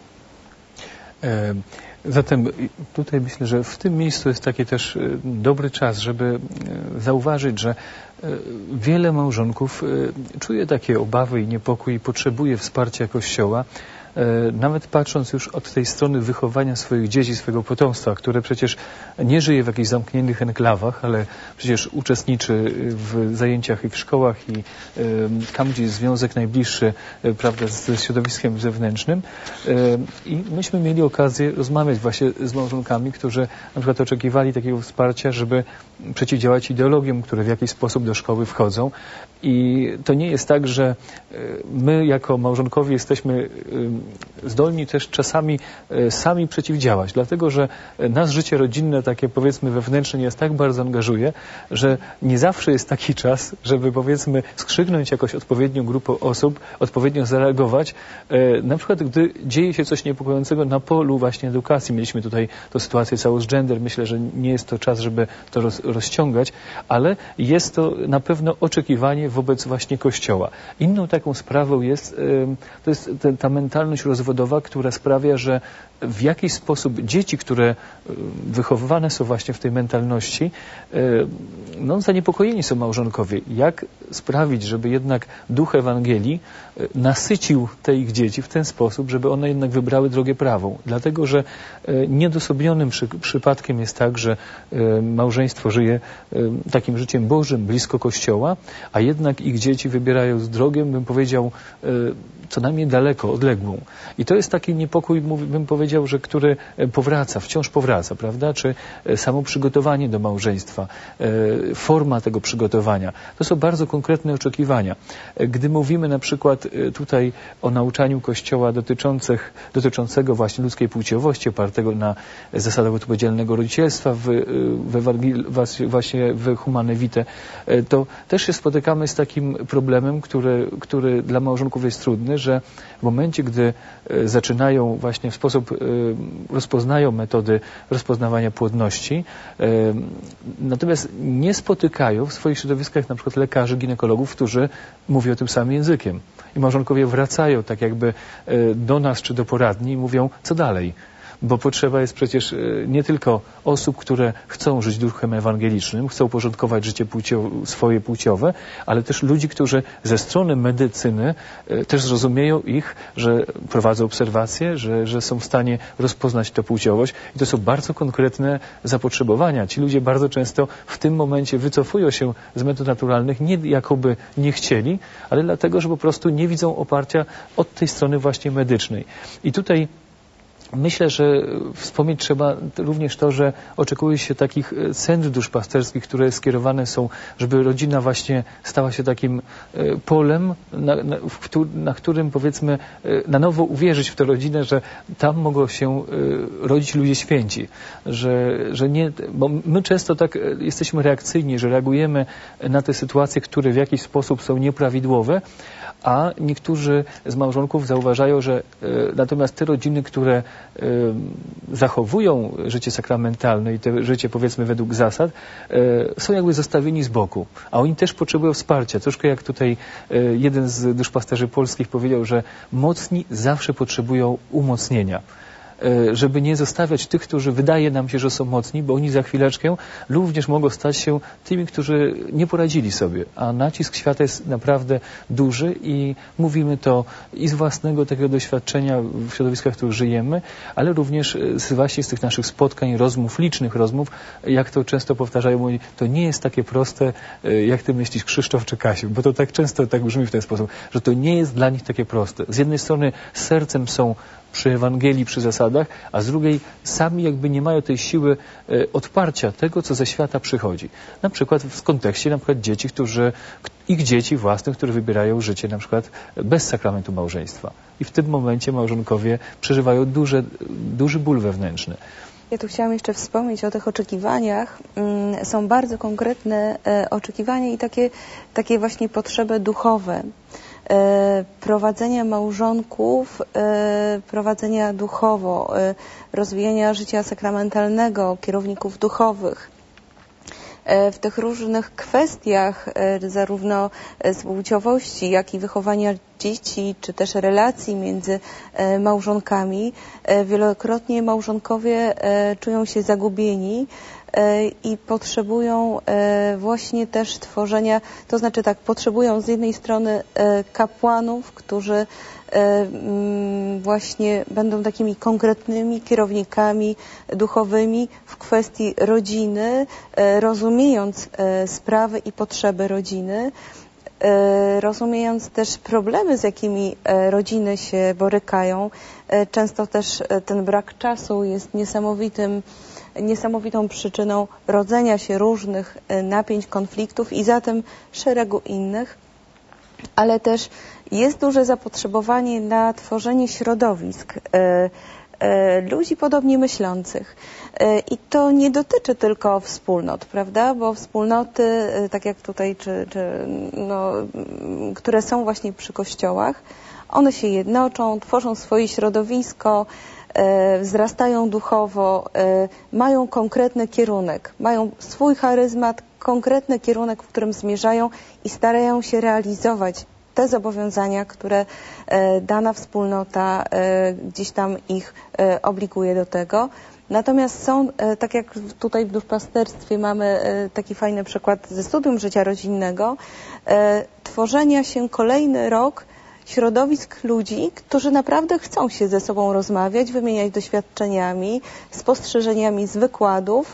S3: E Zatem tutaj myślę, że w tym miejscu jest taki też dobry czas, żeby zauważyć, że wiele małżonków czuje takie obawy i niepokój i potrzebuje wsparcia Kościoła, nawet patrząc już od tej strony wychowania swoich dzieci, swojego potomstwa, które przecież nie żyje w jakichś zamkniętych enklawach, ale przecież uczestniczy w zajęciach i w szkołach i tam, gdzie jest związek najbliższy, prawda, ze środowiskiem zewnętrznym. I myśmy mieli okazję rozmawiać właśnie z małżonkami, którzy na przykład oczekiwali takiego wsparcia, żeby przeciwdziałać ideologiom, które w jakiś sposób do szkoły wchodzą. I to nie jest tak, że my jako małżonkowie jesteśmy zdolni też czasami sami przeciwdziałać, dlatego że nas życie rodzinne, takie powiedzmy wewnętrzne, jest tak bardzo angażuje, że nie zawsze jest taki czas, żeby powiedzmy skrzyknąć jakoś odpowiednią grupę osób, odpowiednio zareagować. Na przykład gdy dzieje się coś niepokojącego na polu właśnie edukacji, mieliśmy tutaj tę sytuację całą z gender, myślę, że nie jest to czas, żeby to roz, rozciągać, ale jest to na pewno oczekiwanie wobec właśnie Kościoła. Inną taką sprawą jest, to jest ta mentalność rozwodowa, która sprawia, że w jakiś sposób dzieci, które wychowywane są właśnie w tej mentalności, no zaniepokojeni są małżonkowie. Jak sprawić, żeby jednak duch Ewangelii nasycił te ich dzieci w ten sposób, żeby one jednak wybrały drogę prawą. Dlatego, że nieodosobnionym przy, przypadkiem jest tak, że małżeństwo żyje takim życiem Bożym, blisko Kościoła, a jednak ich dzieci wybierają drogę, bym powiedział, co najmniej daleko, odległą. I to jest taki niepokój, bym powiedział, że który powraca, wciąż powraca, prawda? Czy samo przygotowanie do małżeństwa, forma tego przygotowania. To są bardzo konkretne oczekiwania. Gdy mówimy na przykład tutaj o nauczaniu Kościoła dotyczących, dotyczącego właśnie ludzkiej płciowości, opartego na zasadach odpowiedzialnego rodzicielstwa w, w, właśnie w Humane Vitae, to też się spotykamy z takim problemem, który, który dla małżonków jest trudny, że w momencie, gdy zaczynają właśnie w sposób, rozpoznają metody rozpoznawania płodności, natomiast nie spotykają w swoich środowiskach na przykład lekarzy, ginekologów, którzy mówią tym samym językiem. I małżonkowie wracają tak jakby do nas czy do poradni i mówią, co dalej. Bo potrzeba jest przecież nie tylko osób, które chcą żyć duchem ewangelicznym, chcą porządkować życie płciowe, swoje płciowe, ale też ludzi, którzy ze strony medycyny też zrozumieją ich, że prowadzą obserwacje, że, że są w stanie rozpoznać tę płciowość. I to są bardzo konkretne zapotrzebowania. Ci ludzie bardzo często w tym momencie wycofują się z metod naturalnych, nie jakoby nie chcieli, ale dlatego, że po prostu nie widzą oparcia od tej strony właśnie medycznej. I tutaj Myślę, że wspomnieć trzeba również to, że oczekuje się takich centrów duszpasterskich, które skierowane są, żeby rodzina właśnie stała się takim polem, na, na, na którym powiedzmy na nowo uwierzyć w tę rodzinę, że tam mogą się rodzić ludzie święci. Że, że nie, bo my często tak jesteśmy reakcyjni, że reagujemy na te sytuacje, które w jakiś sposób są nieprawidłowe, a niektórzy z małżonków zauważają, że e, natomiast te rodziny, które e, zachowują życie sakramentalne i te życie powiedzmy według zasad, e, są jakby zostawieni z boku, a oni też potrzebują wsparcia. Troszkę jak tutaj e, jeden z duszpasterzy polskich powiedział, że mocni zawsze potrzebują umocnienia. Żeby nie zostawiać tych, którzy wydaje nam się, że są mocni, bo oni za chwileczkę również mogą stać się tymi, którzy nie poradzili sobie. A nacisk świata jest naprawdę duży i mówimy to i z własnego takiego doświadczenia w środowiskach, w których żyjemy, ale również z, właśnie z tych naszych spotkań, rozmów, licznych rozmów, jak to często powtarzają, mówi, to nie jest takie proste, jak ty myślisz, Krzysztof czy Kasiu, bo to tak często tak brzmi w ten sposób, że to nie jest dla nich takie proste. Z jednej strony sercem są przy Ewangelii, przy zasadach, a z drugiej sami jakby nie mają tej siły e, odparcia tego, co ze świata przychodzi. Na przykład w kontekście na przykład dzieci, którzy, ich dzieci własnych, które wybierają życie na przykład bez sakramentu małżeństwa. I w tym momencie małżonkowie przeżywają duże, duży ból wewnętrzny.
S4: Ja tu chciałam jeszcze wspomnieć o tych oczekiwaniach. Są bardzo konkretne e, oczekiwania i takie, takie właśnie potrzeby duchowe. Prowadzenia małżonków, prowadzenia duchowo, rozwijania życia sakramentalnego, kierowników duchowych. W tych różnych kwestiach zarówno płciowości, jak i wychowania dzieci, czy też relacji między małżonkami, wielokrotnie małżonkowie czują się zagubieni i potrzebują właśnie też tworzenia, to znaczy tak, potrzebują z jednej strony kapłanów, którzy właśnie będą takimi konkretnymi kierownikami duchowymi w kwestii rodziny, rozumiejąc sprawy i potrzeby rodziny, rozumiejąc też problemy, z jakimi rodziny się borykają. Często też ten brak czasu jest niesamowitym niesamowitą przyczyną rodzenia się różnych napięć, konfliktów i zatem szeregu innych, ale też jest duże zapotrzebowanie na tworzenie środowisk ludzi podobnie myślących. I to nie dotyczy tylko wspólnot, prawda? Bo wspólnoty, tak jak tutaj, czy, czy, no, które są właśnie przy kościołach, one się jednoczą, tworzą swoje środowisko, wzrastają duchowo, mają konkretny kierunek, mają swój charyzmat, konkretny kierunek, w którym zmierzają i starają się realizować te zobowiązania, które dana wspólnota gdzieś tam ich obliguje do tego. Natomiast są, tak jak tutaj w duszpasterstwie mamy taki fajny przykład ze studium życia rodzinnego, tworzenia się kolejny rok środowisk ludzi, którzy naprawdę chcą się ze sobą rozmawiać, wymieniać doświadczeniami, spostrzeżeniami z wykładów.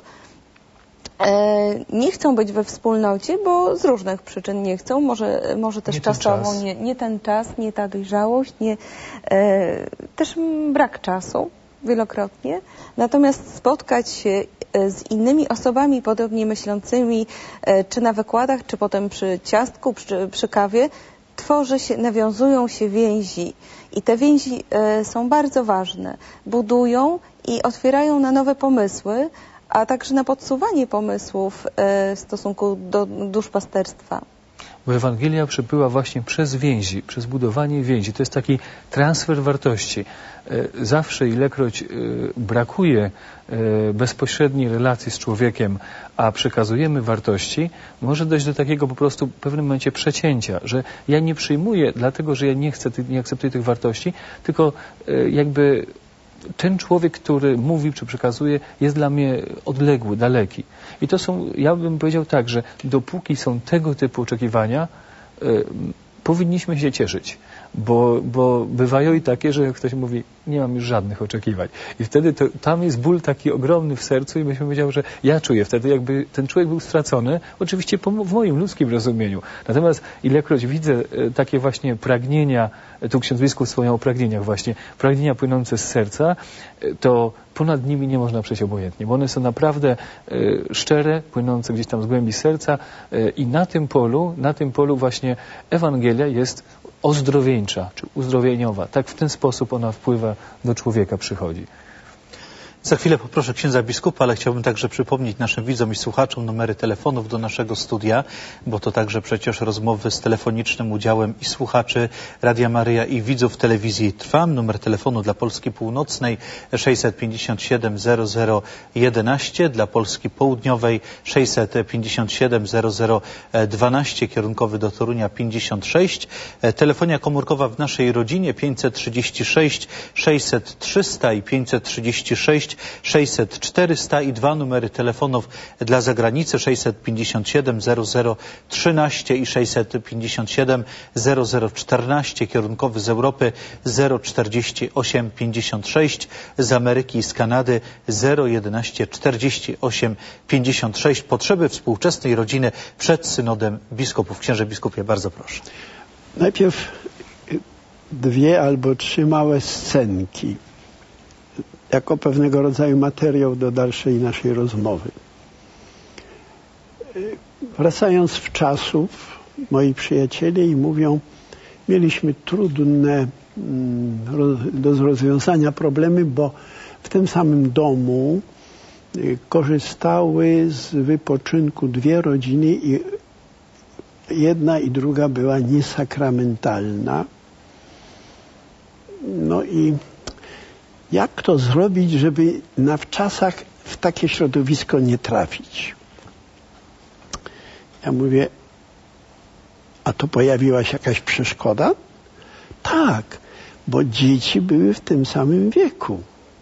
S4: Nie chcą być we wspólnocie, bo z różnych przyczyn nie chcą. Może, może też
S3: nie
S4: czasowo
S3: czas.
S4: nie, nie ten czas, nie ta dojrzałość, nie, e, też brak czasu wielokrotnie. Natomiast spotkać się z innymi osobami podobnie myślącymi, e, czy na wykładach, czy potem przy ciastku, przy, przy kawie, tworzy się, nawiązują się więzi i te więzi e, są bardzo ważne. Budują i otwierają na nowe pomysły, a także na podsuwanie pomysłów e, w stosunku do duszpasterstwa.
S3: Bo Ewangelia przybyła właśnie przez więzi, przez budowanie więzi. To jest taki transfer wartości. Zawsze, ilekroć brakuje bezpośredniej relacji z człowiekiem, a przekazujemy wartości, może dojść do takiego po prostu w pewnym momencie przecięcia, że ja nie przyjmuję, dlatego że ja nie chcę, nie akceptuję tych wartości, tylko jakby ten człowiek, który mówi czy przekazuje, jest dla mnie odległy, daleki. I to są, ja bym powiedział tak, że dopóki są tego typu oczekiwania, y, powinniśmy się cieszyć. bo, bo bywają i takie, że ktoś mówi, nie mam już żadnych oczekiwań. I wtedy to, tam jest ból taki ogromny w sercu i myślę powiedział, że ja czuję wtedy, jakby ten człowiek był stracony, oczywiście po, w moim ludzkim rozumieniu. Natomiast ilekroć widzę takie właśnie pragnienia, tu ksiądz biskup wspomniał o pragnieniach właśnie, pragnienia płynące z serca, to ponad nimi nie można przejść obojętnie, bo one są naprawdę y, szczere, płynące gdzieś tam z głębi serca y, i na tym polu, na tym polu właśnie Ewangelia jest ozdrowieńcza, czy uzdrowieniowa. Tak w ten sposób ona wpływa do człowieka, przychodzi.
S1: Za chwilę poproszę księdza biskupa, ale chciałbym także przypomnieć naszym widzom i słuchaczom numery telefonów do naszego studia, bo to także przecież rozmowy z telefonicznym udziałem i słuchaczy Radia Maryja i widzów telewizji Trwam. Numer telefonu dla Polski Północnej sześćset pięćdziesiąt siedem zero zero jedenaście, dla Polski Południowej sześćset pięćdziesiąt siedem zero zero dwanaście, kierunkowy do Torunia pięćdziesiąt sześć. Telefonia komórkowa w naszej rodzinie pięćset trzydzieści sześć sześćset trzysta i pięćset trzydzieści sześć sześćset czterysta i dwa numery telefonów dla zagranicy sześćset pięćdziesiąt siedem zero zero trzynaście i sześćset pięćdziesiąt siedem zero zero czternaście, kierunkowy z Europy zero czterdzieści osiem pięćdziesiąt sześć, z Ameryki i z Kanady zero jedenaście czterdzieści osiem pięćdziesiąt sześć. Potrzeby współczesnej rodziny przed synodem biskupów. Księże biskupie, bardzo proszę.
S2: Najpierw dwie albo trzy małe scenki jako pewnego rodzaju materiał do dalszej naszej rozmowy. Wracając w czasów, moi przyjaciele i mówią, mieliśmy trudne do rozwiązania problemy, bo w tym samym domu korzystały z wypoczynku dwie rodziny i jedna i druga była niesakramentalna. No i jak to zrobić, żeby na wczasach w takie środowisko nie trafić? Ja mówię, a to pojawiła się jakaś przeszkoda? Tak, bo dzieci były w tym samym wieku.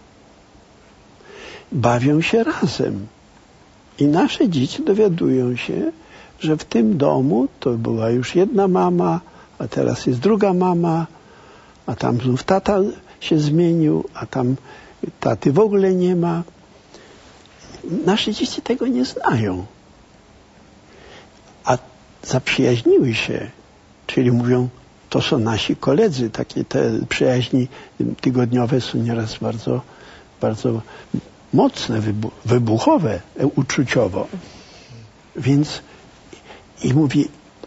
S2: Bawią się razem. I nasze dzieci dowiadują się, że w tym domu to była już jedna mama, a teraz jest druga mama, a tam znów tata się zmienił, a tam taty w ogóle nie ma. Nasze dzieci tego nie znają. A zaprzyjaźniły się, czyli mówią, to są nasi koledzy. Takie te przyjaźni tygodniowe są nieraz bardzo, bardzo mocne, wybuchowe, uczuciowo. Więc i mówi,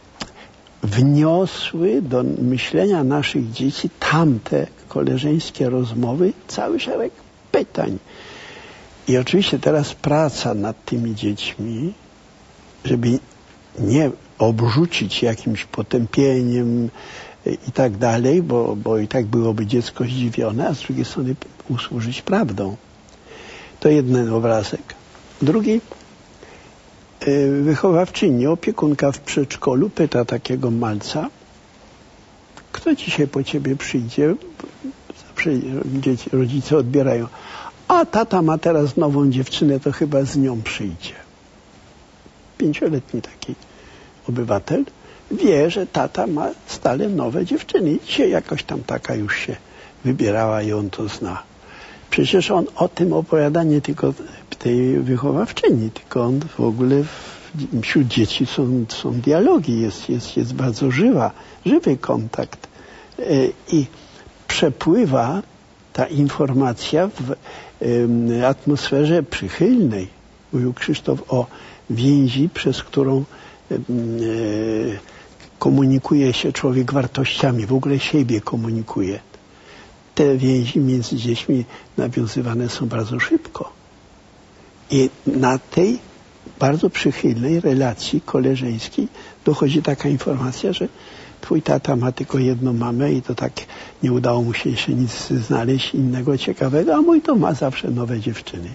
S2: wniosły do myślenia naszych dzieci tamte koleżeńskie rozmowy cały szereg pytań. I oczywiście teraz praca nad tymi dziećmi, żeby nie obrzucić jakimś potępieniem i tak dalej, bo, bo i tak byłoby dziecko zdziwione, a z drugiej strony usłużyć prawdą. To jeden obrazek. Drugi, wychowawczyni, opiekunka w przedszkolu pyta takiego malca, kto dzisiaj po ciebie przyjdzie? Zawsze dzieci, rodzice odbierają. A tata ma teraz nową dziewczynę, to chyba z nią przyjdzie. Pięcioletni taki obywatel wie, że tata ma stale nowe dziewczyny. I dzisiaj jakoś tam taka już się wybierała i on to zna. Przecież on o tym opowiada nie tylko tej wychowawczyni, tylko on w ogóle wśród dzieci są, są dialogi, jest, jest, jest bardzo żywa, żywy kontakt. I przepływa ta informacja w atmosferze przychylnej. Mówił Krzysztof o więzi, przez którą komunikuje się człowiek wartościami, w ogóle siebie komunikuje. Te więzi między dziećmi nawiązywane są bardzo szybko. I na tej bardzo przychylnej relacji koleżeńskiej dochodzi taka informacja, że twój tata ma tylko jedną mamę i to tak nie udało mu się jeszcze nic znaleźć innego ciekawego, a mój to ma zawsze nowe dziewczyny.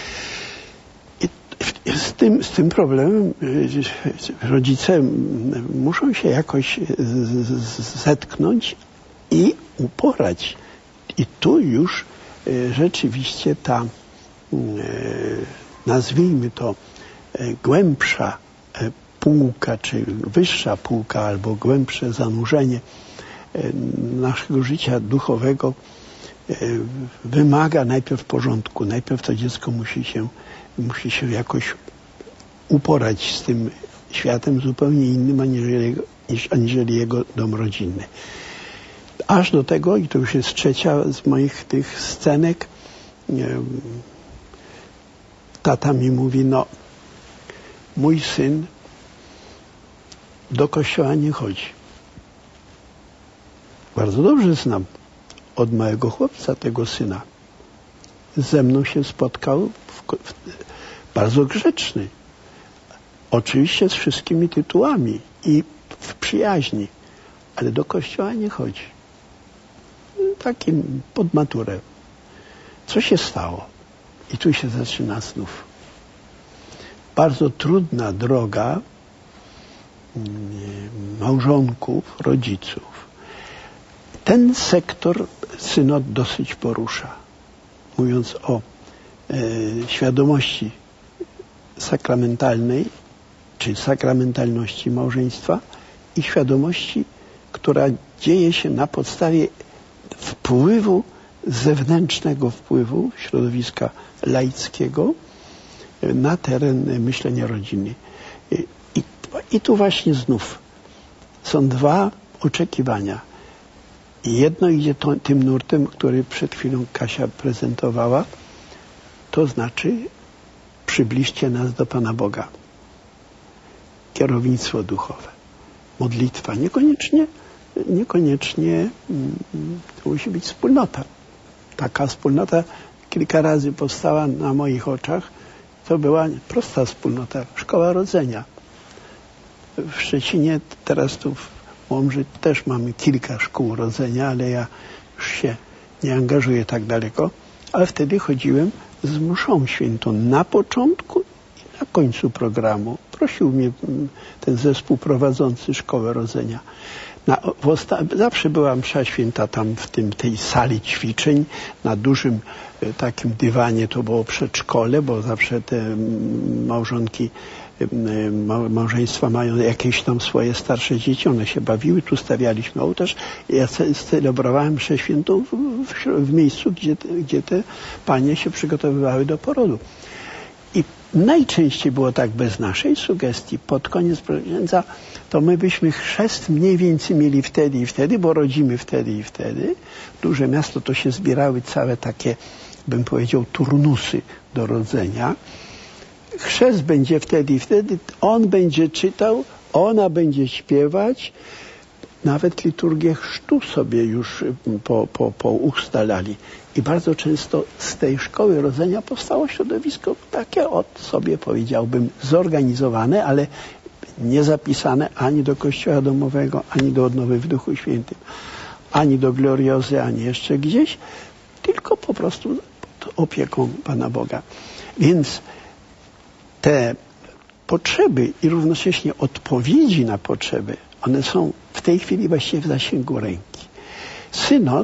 S2: I z tym, z tym problemem rodzice muszą się jakoś zetknąć i uporać. I tu już rzeczywiście ta, nazwijmy to, głębsza półka, czy wyższa półka, albo głębsze zanurzenie naszego życia duchowego wymaga najpierw porządku. Najpierw to dziecko musi się, musi się jakoś uporać z tym światem zupełnie innym aniżeli, aniżeli jego dom rodzinny. Aż do tego, i to już jest trzecia z moich tych scenek, tata mi mówi, no mój syn do kościoła nie chodzi. Bardzo dobrze znam od małego chłopca tego syna. Ze mną się spotkał w, w, bardzo grzeczny. Oczywiście z wszystkimi tytułami i w przyjaźni, ale do kościoła nie chodzi. Takim pod maturę. Co się stało? I tu się zaczyna znów bardzo trudna droga małżonków, rodziców. Ten sektor synod dosyć porusza, mówiąc o e, świadomości sakramentalnej, czy sakramentalności małżeństwa i świadomości, która dzieje się na podstawie wpływu, zewnętrznego wpływu środowiska laickiego na teren myślenia rodziny. I, i, i tu właśnie znów są dwa oczekiwania. Jedno idzie to, tym nurtem, który przed chwilą Kasia prezentowała, to znaczy przybliżcie nas do Pana Boga. Kierownictwo duchowe. Modlitwa. Niekoniecznie, niekoniecznie to musi być wspólnota. Taka wspólnota kilka razy powstała na moich oczach. To była prosta wspólnota. Szkoła Rodzenia. W Szczecinie, teraz tu w Łomży też mamy kilka szkół rodzenia, ale ja już się nie angażuję tak daleko. Ale wtedy chodziłem z mszą świętą na początku i na końcu programu. Prosił mnie ten zespół prowadzący Szkołę Rodzenia. Na, zawsze była msza święta tam w tym, tej sali ćwiczeń, na dużym e, takim dywanie, to było przedszkole, bo zawsze te małżonki, e, ma, małżeństwa mają jakieś tam swoje starsze dzieci, one się bawiły, tu stawialiśmy ołtarz. Ja celebrowałem mszę świętą w, w, w miejscu, gdzie, gdzie te panie się przygotowywały do porodu. I najczęściej było tak bez naszej sugestii. Pod koniec księdza to my byśmy chrzest mniej więcej mieli wtedy i wtedy, bo rodzimy wtedy i wtedy. Duże miasto to się zbierały całe takie, bym powiedział, turnusy do rodzenia. Chrzest będzie wtedy i wtedy, on będzie czytał, ona będzie śpiewać. Nawet liturgię chrztu sobie już po, po, po ustalali. I bardzo często z tej szkoły rodzenia powstało środowisko takie od sobie, powiedziałbym, zorganizowane, ale nie zapisane ani do kościoła domowego, ani do odnowy w Duchu Świętym, ani do gloriozy, ani jeszcze gdzieś, tylko po prostu pod opieką Pana Boga. Więc te potrzeby i równocześnie odpowiedzi na potrzeby, one są w tej chwili właściwie w zasięgu ręki. Synod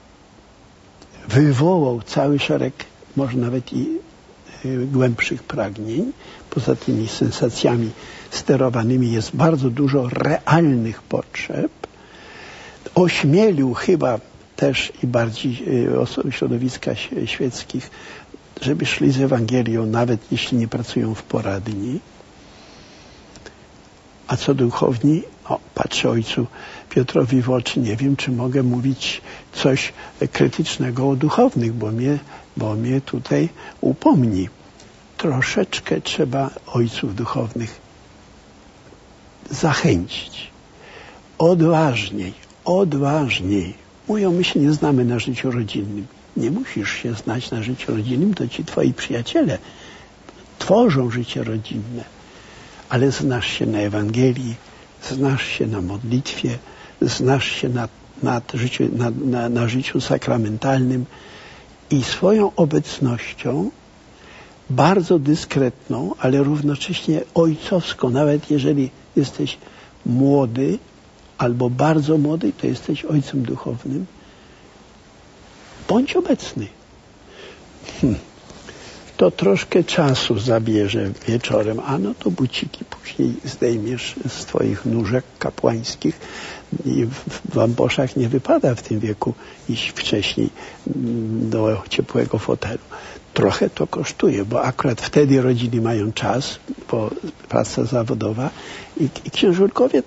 S2: wywołał cały szereg, może nawet i y, głębszych pragnień. Poza tymi sensacjami sterowanymi jest bardzo dużo realnych potrzeb. Ośmielił chyba też i bardziej y, osoby środowiska świeckich, żeby szli z Ewangelią, nawet jeśli nie pracują w poradni. A co duchowni? O, patrzę ojcu Piotrowi w oczy, nie wiem, czy mogę mówić coś krytycznego o duchownych, bo mnie, bo mnie tutaj upomni. Troszeczkę trzeba ojców duchownych zachęcić. Odważniej, odważniej. Mówią, my się nie znamy na życiu rodzinnym. Nie musisz się znać na życiu rodzinnym, to ci twoi przyjaciele tworzą życie rodzinne. Ale znasz się na Ewangelii, znasz się na modlitwie, znasz się na, na, życiu, na, na, na życiu sakramentalnym i swoją obecnością, bardzo dyskretną, ale równocześnie ojcowską, nawet jeżeli jesteś młody albo bardzo młody, to jesteś ojcem duchownym, bądź obecny. Hmm. to troszkę czasu zabierze wieczorem, a no to buciki później zdejmiesz z twoich nóżek kapłańskich i w amboszach nie wypada w tym wieku iść wcześniej do ciepłego fotelu. Trochę to kosztuje, bo akurat wtedy rodziny mają czas, bo praca zawodowa i, i księżurkowie,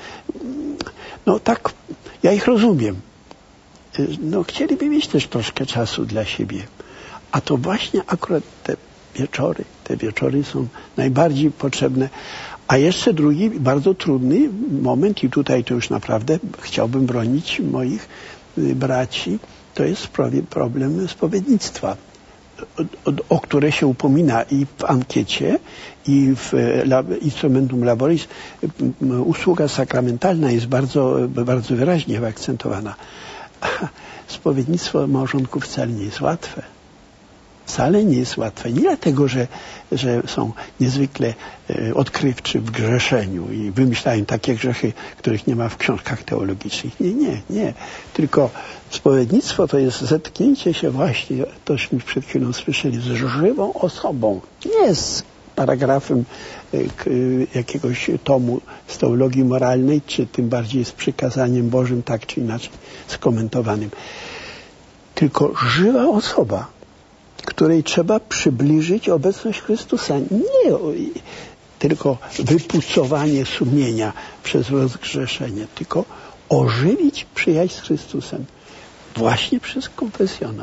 S2: no tak, ja ich rozumiem. No chcieliby mieć też troszkę czasu dla siebie. A to właśnie akurat te wieczory, te wieczory są najbardziej potrzebne. A jeszcze drugi, bardzo trudny moment, i tutaj to już naprawdę chciałbym bronić moich braci, to jest problem spowiednictwa, o, o które się upomina i w ankiecie, i w Instrumentum Laboris. Usługa sakramentalna jest bardzo, bardzo wyraźnie wyakcentowana. Spowiednictwo małżonków wcale nie jest łatwe. Wcale nie jest łatwe. Nie dlatego, że, że są niezwykle e, odkrywczy w grzeszeniu i wymyślają takie grzechy, których nie ma w książkach teologicznych. Nie, nie, nie. Tylko spowiednictwo to jest zetknięcie się właśnie, tośmy przed chwilą słyszeli, z żywą osobą. Nie z paragrafem e, k, jakiegoś tomu z teologii moralnej, czy tym bardziej z przykazaniem Bożym, tak czy inaczej skomentowanym. Tylko żywa osoba, której trzeba przybliżyć obecność Chrystusa. Nie tylko wypucowanie sumienia przez rozgrzeszenie, tylko ożywić przyjaźń z Chrystusem właśnie przez konfesjonał.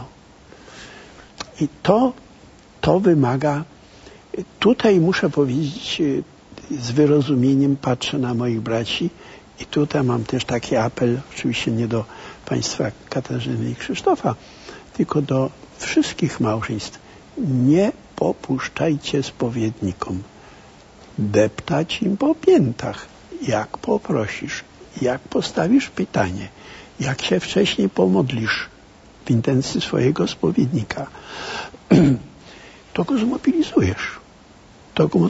S2: I to, to wymaga, tutaj muszę powiedzieć, z wyrozumieniem patrzę na moich braci i tutaj mam też taki apel, oczywiście nie do państwa Katarzyny i Krzysztofa, tylko do wszystkich małżeństw. Nie popuszczajcie spowiednikom deptać im po piętach, jak poprosisz, jak postawisz pytanie, jak się wcześniej pomodlisz w intencji swojego spowiednika, to go zmobilizujesz. To go...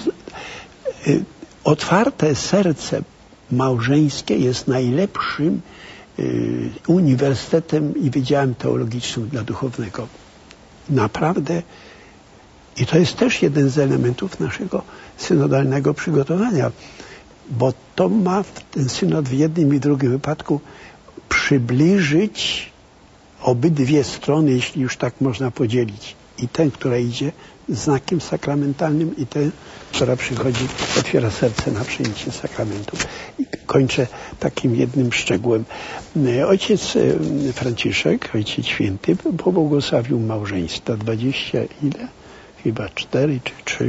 S2: Otwarte serce małżeńskie jest najlepszym y, uniwersytetem i wydziałem teologicznym dla duchownego. Naprawdę, i to jest też jeden z elementów naszego synodalnego przygotowania, bo to ma ten synod w jednym i drugim wypadku przybliżyć obydwie strony, jeśli już tak można podzielić. I tę, która idzie znakiem sakramentalnym, i tę, która przychodzi, otwiera serce na przyjęcie sakramentu. I kończę takim jednym szczegółem. Ojciec Franciszek, Ojciec Święty, pobłogosławił małżeństwa. Dwadzieścia ile? Chyba cztery czy trzy.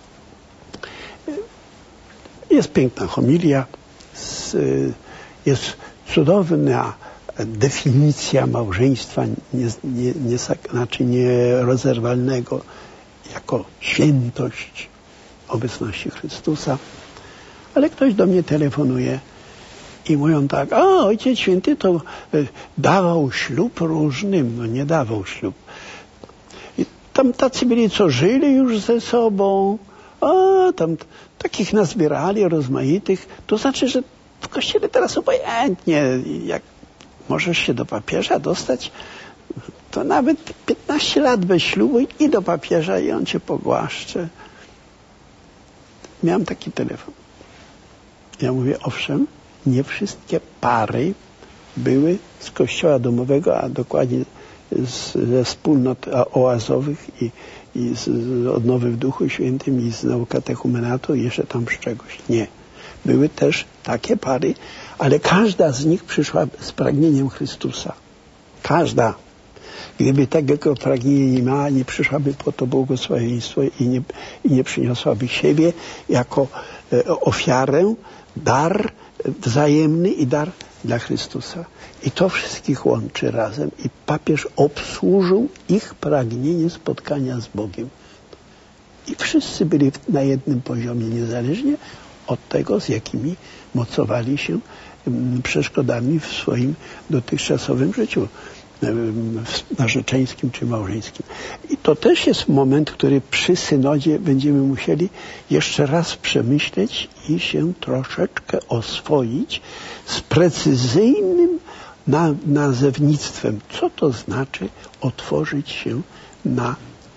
S2: Jest piękna homilia, jest cudowna definicja małżeństwa, nie, nie, nie, znaczy nierozerwalnego, jako świętość obecności Chrystusa. Ale ktoś do mnie telefonuje i mówią tak: a Ojciec Święty to dawał ślub różnym. No nie dawał ślub. I tam tacy byli, co żyli już ze sobą, a tam takich nazbierali rozmaitych. To znaczy, że w Kościele teraz obojętnie, jak możesz się do papieża dostać, to nawet piętnaście lat bez ślubu i do papieża i on cię pogłaszcze. Miałem taki telefon. Ja mówię, owszem, nie wszystkie pary były z kościoła domowego, a dokładnie z, ze wspólnot oazowych i, i z, z odnowy w Duchu Świętym i z naukatechumenatu i jeszcze tam z czegoś. Nie. Były też takie pary, ale każda z nich przyszła z pragnieniem Chrystusa. Każda. Gdyby takiego pragnienia nie miała, nie przyszłaby po to błogosławieństwo i nie, i nie przyniosłaby siebie jako e, ofiarę, dar wzajemny i dar dla Chrystusa. I to wszystkich łączy razem. I papież obsłużył ich pragnienie spotkania z Bogiem. I wszyscy byli na jednym poziomie, niezależnie od tego, z jakimi mocowali się przeszkodami w swoim dotychczasowym życiu narzeczeńskim czy małżeńskim. I to też jest moment, który przy synodzie będziemy musieli jeszcze raz przemyśleć i się troszeczkę oswoić z precyzyjnym na, nazewnictwem. Co to znaczy otworzyć się na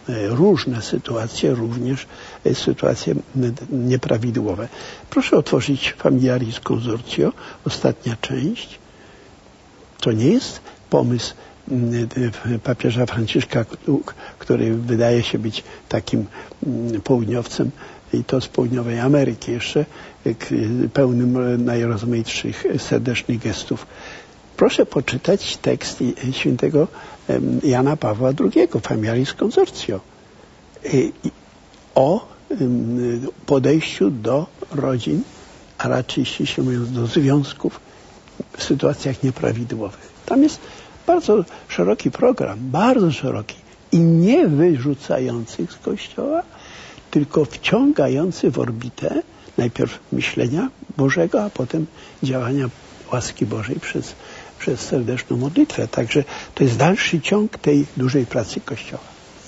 S2: różne sytuacje, również sytuacje nieprawidłowe. Proszę otworzyć Familiaris Consortio, ostatnia część. To nie jest pomysł papieża Franciszka, który wydaje się być takim południowcem, i to z południowej Ameryki jeszcze, pełnym najrozmaitszych serdecznych gestów. Proszę poczytać tekst świętego Jana Pawła drugiego, Familiaris Consortio, o podejściu do rodzin, a raczej ściśle mówiąc do związków w sytuacjach nieprawidłowych. Tam jest bardzo szeroki program, bardzo szeroki i nie wyrzucający z Kościoła, tylko wciągający w orbitę najpierw myślenia Bożego, a potem działania łaski Bożej przez, przez serdeczną modlitwę. Także to jest dalszy ciąg tej dużej pracy Kościoła.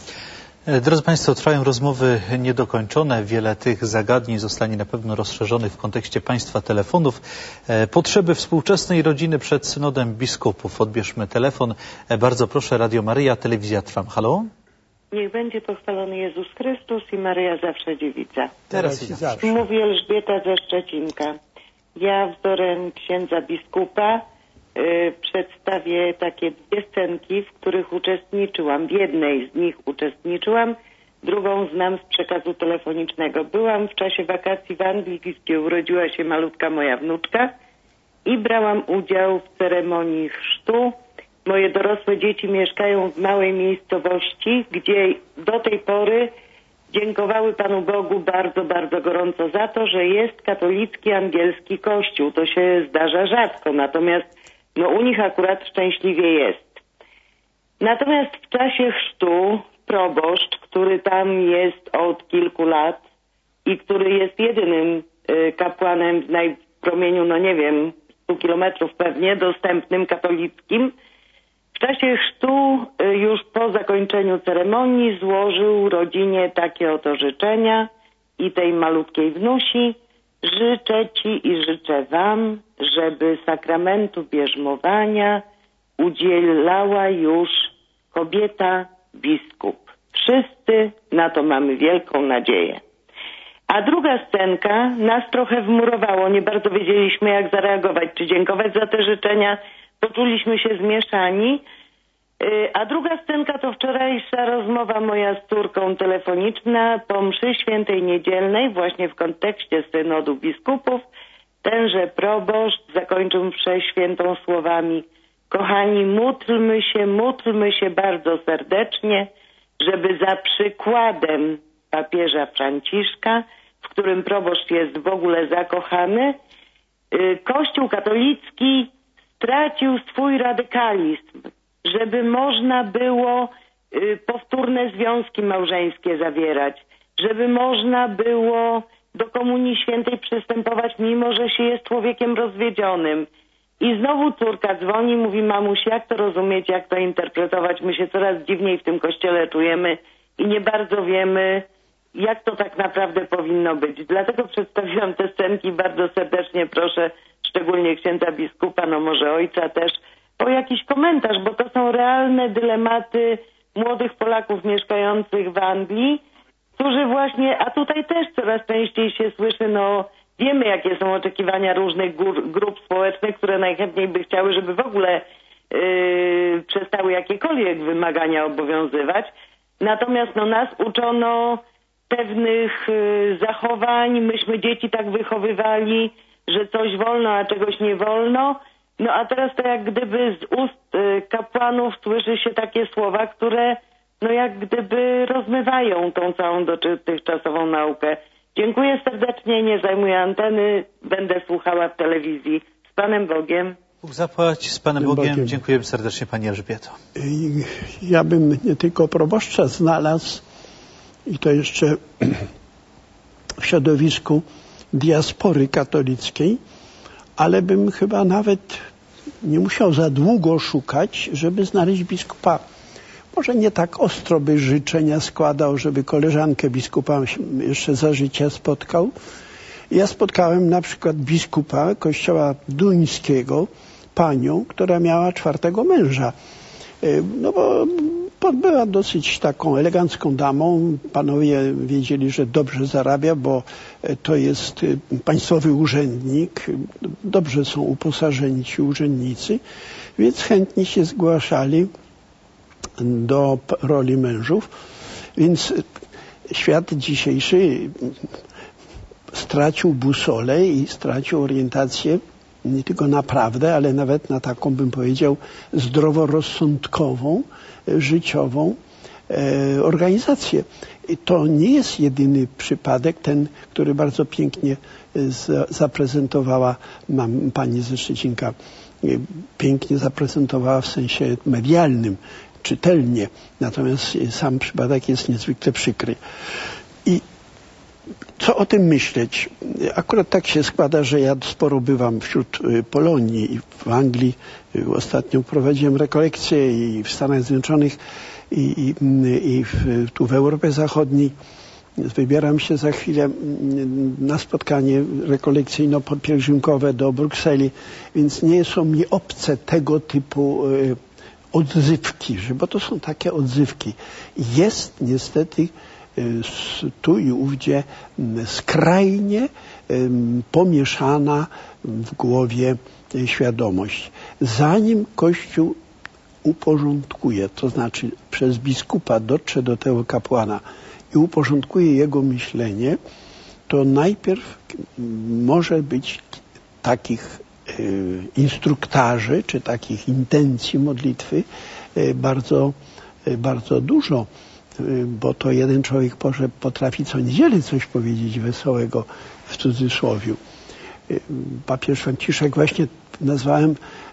S1: Drodzy Państwo, trwają rozmowy niedokończone. Wiele tych zagadnień zostanie na pewno rozszerzonych w kontekście Państwa telefonów. Potrzeby współczesnej rodziny przed synodem biskupów. Odbierzmy telefon. Bardzo proszę, Radio Maryja, Telewizja Trwam. Halo?
S5: Niech będzie pochwalony Jezus Chrystus i Maryja zawsze dziewica.
S1: Teraz i zawsze.
S5: Mówi Elżbieta ze Szczecinka. Ja wzorem księdza biskupa y, przedstawię takie dwie scenki, w których uczestniczyłam. W jednej z nich uczestniczyłam, drugą znam z przekazu telefonicznego. Byłam w czasie wakacji w Anglii, gdzie urodziła się malutka moja wnuczka i brałam udział w ceremonii chrztu. Moje dorosłe dzieci mieszkają w małej miejscowości, gdzie do tej pory dziękowały Panu Bogu bardzo, bardzo gorąco za to, że jest katolicki angielski kościół. To się zdarza rzadko, natomiast no, u nich akurat szczęśliwie jest. Natomiast w czasie chrztu proboszcz, który tam jest od kilku lat i który jest jedynym y, kapłanem w najpromieniu, no nie wiem, stu kilometrów pewnie, dostępnym katolickim, w czasie chrztu, już po zakończeniu ceremonii, złożył rodzinie takie oto życzenia i tej malutkiej wnusi. Życzę Ci i życzę Wam, żeby sakramentu bierzmowania udzielała już kobieta biskup. Wszyscy na to mamy wielką nadzieję. A druga scenka nas trochę wmurowało. Nie bardzo wiedzieliśmy, jak zareagować, czy dziękować za te życzenia. Poczuliśmy się zmieszani. A druga scenka to wczorajsza rozmowa moja z córką telefoniczna po mszy świętej niedzielnej, właśnie w kontekście synodu biskupów. Tenże proboszcz zakończył mszę świętą słowami: kochani, módlmy się, módlmy się bardzo serdecznie, żeby za przykładem papieża Franciszka, w którym proboszcz jest w ogóle zakochany, Kościół katolicki stracił swój radykalizm, żeby można było y, powtórne związki małżeńskie zawierać, żeby można było do Komunii Świętej przystępować, mimo że się jest człowiekiem rozwiedzionym. I znowu córka dzwoni, mówi: mamuś, jak to rozumieć, jak to interpretować? My się coraz dziwniej w tym kościele czujemy i nie bardzo wiemy, jak to tak naprawdę powinno być. Dlatego przedstawiłam te scenki. Bardzo serdecznie proszę, szczególnie księdza biskupa, no może ojca też, o jakiś komentarz, bo to są realne dylematy młodych Polaków mieszkających w Anglii, którzy właśnie, a tutaj też coraz częściej się słyszy, no wiemy, jakie są oczekiwania różnych gór, grup społecznych, które najchętniej by chciały, żeby w ogóle yy, przestały jakiekolwiek wymagania obowiązywać. Natomiast no, nas uczono pewnych yy, zachowań, myśmy dzieci tak wychowywali, że coś wolno, a czegoś nie wolno. No a teraz to jak gdyby z ust y, kapłanów słyszy się takie słowa, które no jak gdyby rozmywają tą całą dotychczasową naukę. Dziękuję serdecznie, nie zajmuję anteny, będę słuchała w telewizji. Z Panem Bogiem.
S1: Bóg zapłać, z Panem Bogiem. Bogiem. Dziękuję serdecznie, Pani Elżbieto.
S2: Ja bym nie tylko proboszcza znalazł, i to jeszcze w środowisku diaspory katolickiej, ale bym chyba nawet nie musiał za długo szukać, żeby znaleźć biskupa. Może nie tak ostro by życzenia składał, żeby koleżankę biskupa jeszcze za życia spotkał. Ja spotkałem na przykład biskupa kościoła duńskiego, panią, która miała czwartego męża. No bo była dosyć taką elegancką damą. Panowie wiedzieli, że dobrze zarabia, bo to jest państwowy urzędnik. Dobrze są uposażeni ci urzędnicy, więc chętnie się zgłaszali do roli mężów. Więc świat dzisiejszy stracił busolę i stracił orientację nie tylko na prawdę, ale nawet na taką, bym powiedział, zdroworozsądkową, życiową e, organizację. I to nie jest jedyny przypadek, ten, który bardzo pięknie z, zaprezentowała nam pani ze Szczecinka, pięknie zaprezentowała w sensie medialnym, czytelnie. Natomiast sam przypadek jest niezwykle przykry. I co o tym myśleć? Akurat tak się składa, że ja sporo bywam wśród Polonii i w Anglii. Ostatnio prowadziłem rekolekcje i w Stanach Zjednoczonych i, i, i w, tu w Europie Zachodniej. Wybieram się za chwilę na spotkanie rekolekcyjno-pielgrzymkowe do Brukseli, więc nie są mi obce tego typu odzywki, że, bo to są takie odzywki. Jest niestety tu i ówdzie skrajnie pomieszana w głowie świadomość. Zanim Kościół uporządkuje, to znaczy przez biskupa dotrze do tego kapłana i uporządkuje jego myślenie, to najpierw może być takich instruktarzy, czy takich intencji modlitwy bardzo, bardzo dużo. Bo to jeden człowiek potrafi co niedzielę coś powiedzieć wesołego w cudzysłowiu. Papież Franciszek, właśnie nazwałem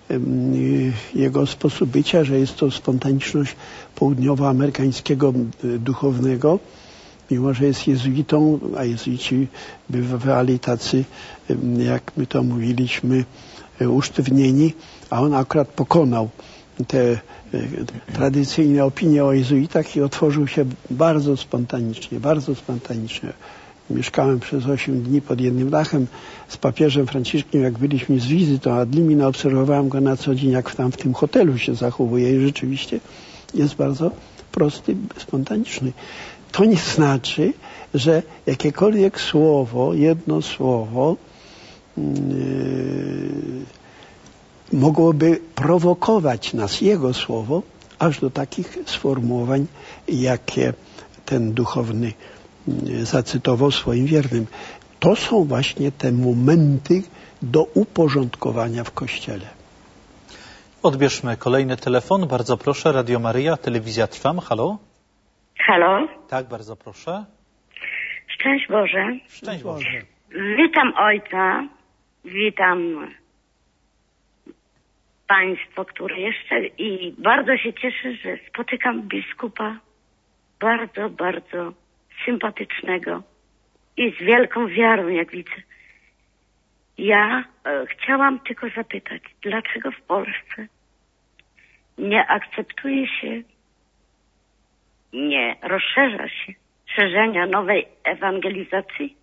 S2: jego sposób bycia, że jest to spontaniczność południowoamerykańskiego duchownego, mimo że jest jezuitą, a jezuici bywali tacy, jak my to mówiliśmy, usztywnieni, a on akurat pokonał te tradycyjne opinie o jezuitach i otworzył się bardzo spontanicznie, bardzo spontanicznie. Mieszkałem przez osiem dni pod jednym dachem z papieżem Franciszkiem, jak byliśmy z wizytą ad limina, obserwowałem go na co dzień, jak tam w tym hotelu się zachowuje i rzeczywiście jest bardzo prosty, spontaniczny. To nie znaczy, że jakiekolwiek słowo, jedno słowo yy, mogłoby prowokować nas, jego słowo, aż do takich sformułowań, jakie ten duchowny zacytował swoim wiernym. To są właśnie te momenty do uporządkowania w Kościele.
S1: Odbierzmy kolejny telefon. Bardzo proszę. Radio Maryja, telewizja Trwam. Halo?
S6: Halo?
S1: Tak, bardzo proszę.
S6: Szczęść Boże.
S1: Szczęść Boże.
S6: Witam ojca. Witam państwo, które jeszcze i bardzo się cieszę, że spotykam biskupa bardzo, bardzo sympatycznego i z wielką wiarą, jak widzę. Ja e, chciałam tylko zapytać, dlaczego w Polsce nie akceptuje się, nie rozszerza się szerzenia nowej ewangelizacji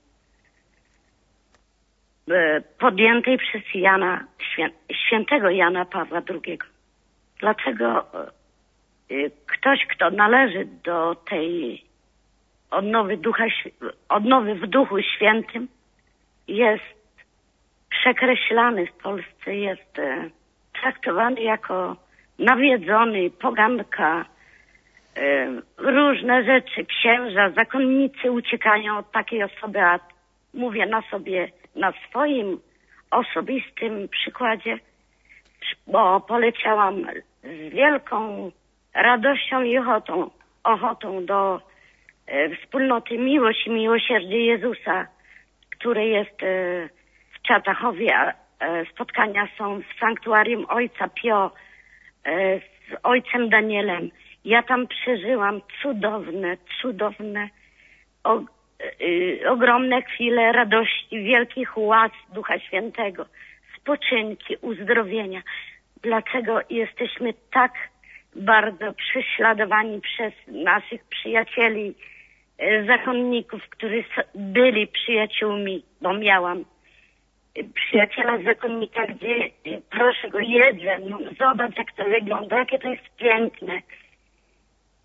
S6: e, podjętej przez Jana, świę, świętego Jana Pawła drugiego. Dlaczego e, ktoś, kto należy do tej odnowy, ducha, odnowy w Duchu Świętym, jest przekreślany w Polsce, jest e, traktowany jako nawiedzony, poganka, e, różne rzeczy, księża, zakonnicy uciekają od takiej osoby, a mówię na sobie, na swoim osobistym przykładzie, bo poleciałam z wielką radością i ochotą, ochotą do e, wspólnoty Miłość i Miłosierdzie Jezusa, które jest e, w Czatachowie. A, e, spotkania są w sanktuarium Ojca Pio e, z Ojcem Danielem. Ja tam przeżyłam cudowne, cudowne, o, e, ogromne chwile radości, wielkich łask Ducha Świętego, spoczynki, uzdrowienia. Dlaczego jesteśmy tak bardzo prześladowani przez naszych przyjacieli, e, zakonników, którzy byli przyjaciółmi, bo miałam przyjaciela zakonnika, gdzie e, proszę go, jedzę, no zobacz jak to wygląda, jakie to jest piękne.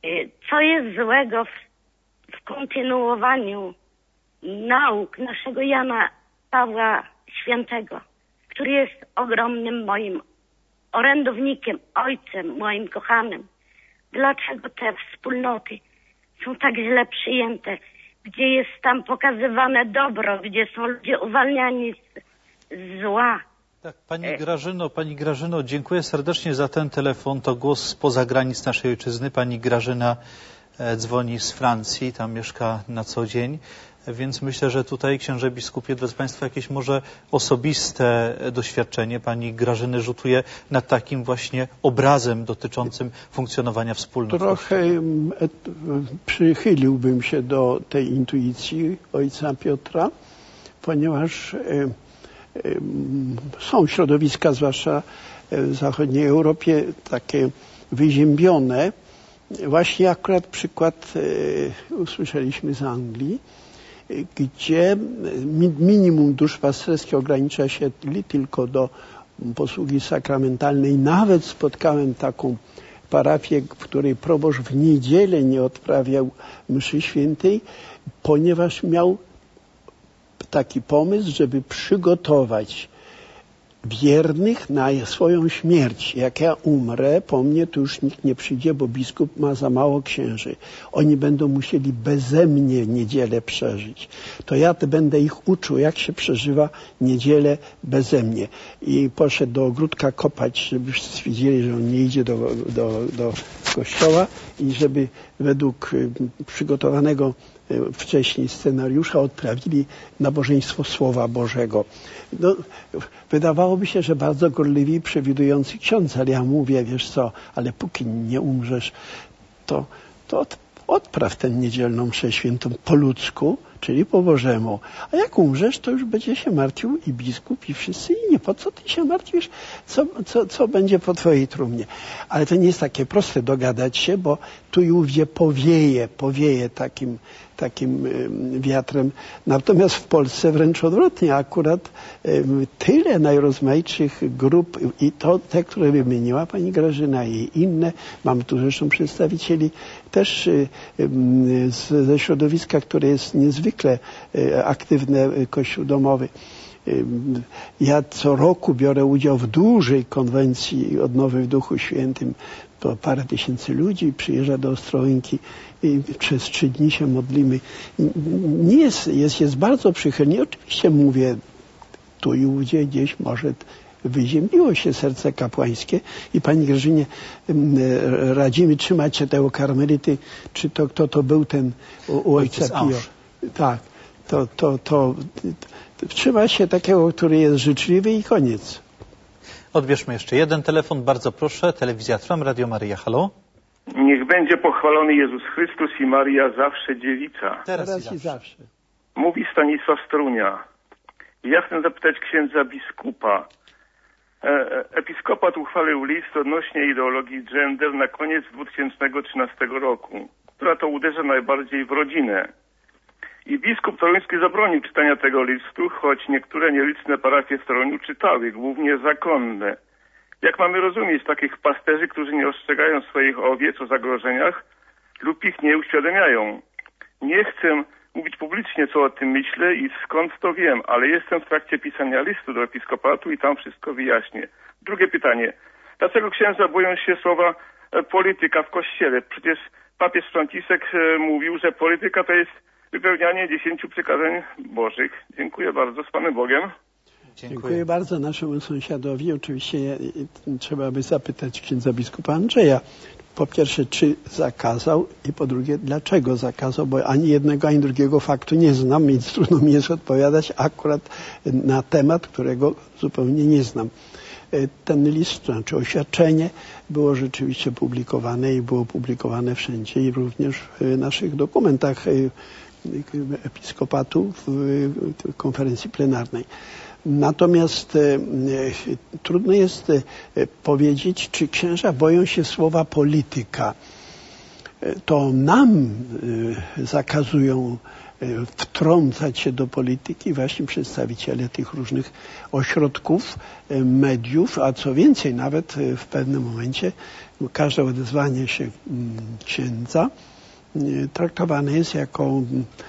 S6: co jest złego w, w kontynuowaniu nauk naszego Jana Pawła Świętego, który jest ogromnym moim orędownikiem, ojcem moim kochanym. Dlaczego te wspólnoty są tak źle przyjęte, gdzie jest tam pokazywane dobro, gdzie są ludzie uwalniani z, z zła?
S1: Tak, Pani Grażyno, Pani Grażyno, dziękuję serdecznie za ten telefon. To głos spoza granic naszej ojczyzny. Pani Grażyna dzwoni z Francji, tam mieszka na co dzień. Więc myślę, że tutaj, księże biskupie, drodzy Państwo, jakieś może osobiste doświadczenie Pani Grażyny rzutuje nad takim właśnie obrazem dotyczącym funkcjonowania wspólnot.
S2: Trochę przychyliłbym się do tej intuicji ojca Piotra, ponieważ są środowiska, zwłaszcza w zachodniej Europie, takie wyziębione. Właśnie akurat przykład usłyszeliśmy z Anglii, gdzie minimum duszpasterskie ogranicza się tylko do posługi sakramentalnej. Nawet spotkałem taką parafię, w której proboszcz w niedzielę nie odprawiał mszy świętej, ponieważ miał taki pomysł, żeby przygotować wiernych na swoją śmierć. Jak ja umrę, po mnie to już nikt nie przyjdzie, bo biskup ma za mało księży. Oni będą musieli beze mnie niedzielę przeżyć. To ja będę ich uczył, jak się przeżywa niedzielę beze mnie. I poszedł do ogródka kopać, żeby stwierdzili, że on nie idzie do, do, do kościoła i żeby według przygotowanego wcześniej scenariusza odprawili nabożeństwo Słowa Bożego. No, wydawałoby się, że bardzo gorliwy i przewidujący ksiądz, ale ja mówię, wiesz co, ale póki nie umrzesz, to, to od, odpraw tę niedzielną mszę świętą po ludzku, czyli po Bożemu. A jak umrzesz, to już będzie się martwił i biskup, i wszyscy inni. Po co ty się martwisz? Co, co, co będzie po twojej trumnie? Ale to nie jest takie proste dogadać się, bo tu i ówdzie powieje, powieje takim, takim wiatrem. Natomiast w Polsce wręcz odwrotnie. Akurat tyle najrozmaitszych grup i to te, które wymieniła pani Grażyna i inne. Mamy tu zresztą przedstawicieli też ze środowiska, które jest niezwykle aktywne, Kościół domowy. Ja co roku biorę udział w dużej konwencji odnowy w Duchu Świętym. To parę tysięcy ludzi przyjeżdża do Ostrołęki i przez trzy dni się modlimy. Nie jest, jest, jest bardzo przychylnie. Oczywiście mówię, tu i ówdzie gdzieś może wyziębiło się serce kapłańskie i pani Grażynie radzimy trzymać się tego karmelity, czy to kto to był ten u, u ojca Pio. Tak, to, to, to, to trzyma się takiego, który jest życzliwy i koniec.
S1: Odbierzmy jeszcze jeden telefon, bardzo proszę. Telewizja Trwam, Radio Maryja, halo.
S7: Niech będzie pochwalony Jezus Chrystus i Maria zawsze dziewica.
S2: Teraz, Teraz i zawsze. zawsze.
S7: Mówi Stanisław Strunia. Ja chcę zapytać księdza biskupa. Episkopat uchwalił list odnośnie ideologii gender na koniec dwa tysiące trzynastego roku, która to uderza najbardziej w rodzinę. I biskup toruński zabronił czytania tego listu, choć niektóre nieliczne parafie w Toruniu czytały, głównie zakonne. Jak mamy rozumieć takich pasterzy, którzy nie ostrzegają swoich owiec o zagrożeniach lub ich nie uświadamiają? Nie chcę mówić publicznie, co o tym myślę i skąd to wiem, ale jestem w trakcie pisania listu do episkopatu i tam wszystko wyjaśnię. Drugie pytanie. Dlaczego księża boją się słowa e, polityka w Kościele? Przecież papież Franciszek e, mówił, że polityka to jest wypełnianie dziesięciu przykazań Bożych. Dziękuję bardzo. Z Panem Bogiem.
S2: Dziękuję. Dziękuję bardzo naszemu sąsiadowi. Oczywiście trzeba by zapytać księdza biskupa Andrzeja. Po pierwsze, czy zakazał i po drugie, dlaczego zakazał, bo ani jednego, ani drugiego faktu nie znam, więc trudno mi jest odpowiadać akurat na temat, którego zupełnie nie znam. Ten list, to znaczy oświadczenie, było rzeczywiście publikowane i było publikowane wszędzie i również w naszych dokumentach episkopatu w konferencji plenarnej. Natomiast e, trudno jest e, powiedzieć, czy księża boją się słowa polityka. to nam zakazują wtrącać się do polityki właśnie przedstawiciele tych różnych ośrodków, mediów, a co więcej, nawet w pewnym momencie każde odezwanie się księdza traktowane jest jako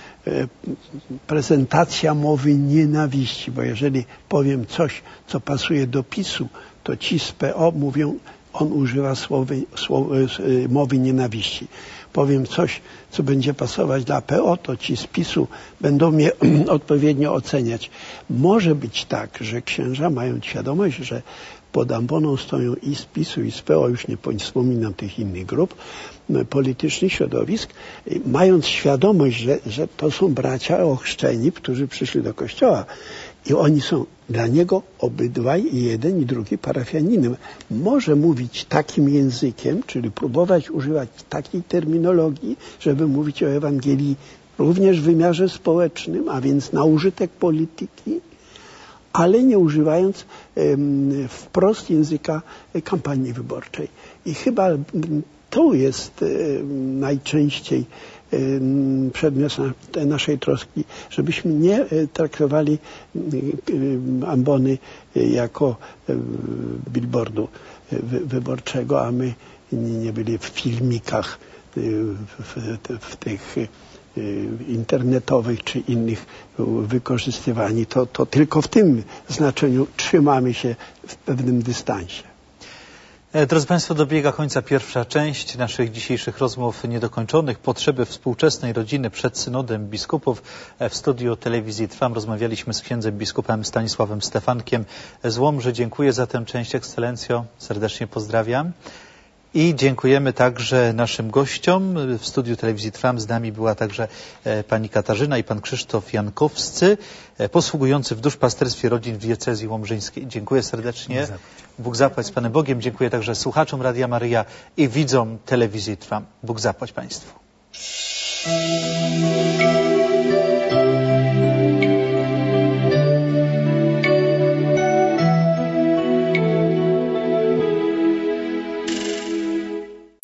S2: prezentacja mowy nienawiści, bo jeżeli powiem coś, co pasuje do PiSu, to ci z P O mówią, on używa słowy, słowy, mowy nienawiści. Powiem coś, co będzie pasować dla P O, to ci z PiSu będą mnie odpowiednio oceniać. Może być tak, że księża mają świadomość, że pod amboną stoją i z PiSu, i z P O, już nie wspominam tych innych grup politycznych, środowisk, mając świadomość, że, że to są bracia ochrzczeni, którzy przyszli do kościoła i oni są dla niego obydwaj, i jeden i drugi parafianinem. Może mówić takim językiem, czyli próbować używać takiej terminologii, żeby mówić o Ewangelii również w wymiarze społecznym, a więc na użytek polityki, ale nie używając um, wprost języka kampanii wyborczej. I chyba to jest um, najczęściej um, przedmiot naszej troski, żebyśmy nie traktowali um, ambony jako um, billboardu wy, wyborczego, a my nie byli w filmikach, w, w, w tych internetowych czy innych wykorzystywani. To, to tylko w tym znaczeniu trzymamy się w pewnym dystansie.
S1: Drodzy Państwo, dobiega końca pierwsza część naszych dzisiejszych rozmów niedokończonych. Potrzeby współczesnej rodziny przed synodem biskupów. W studiu telewizji Trwam rozmawialiśmy z księdzem biskupem Stanisławem Stefankiem z Łomży. Dziękuję za tę część, Ekscelencjo. Serdecznie pozdrawiam. I dziękujemy także naszym gościom. W studiu telewizji Trwam z nami była także pani Katarzyna i pan Krzysztof Jankowscy, posługujący w duszpasterstwie rodzin w diecezji łomżyńskiej. Dziękuję serdecznie. Bóg zapłać z Panem Bogiem. Dziękuję także słuchaczom Radia Maryja i widzom telewizji Trwam. Bóg zapłać Państwu.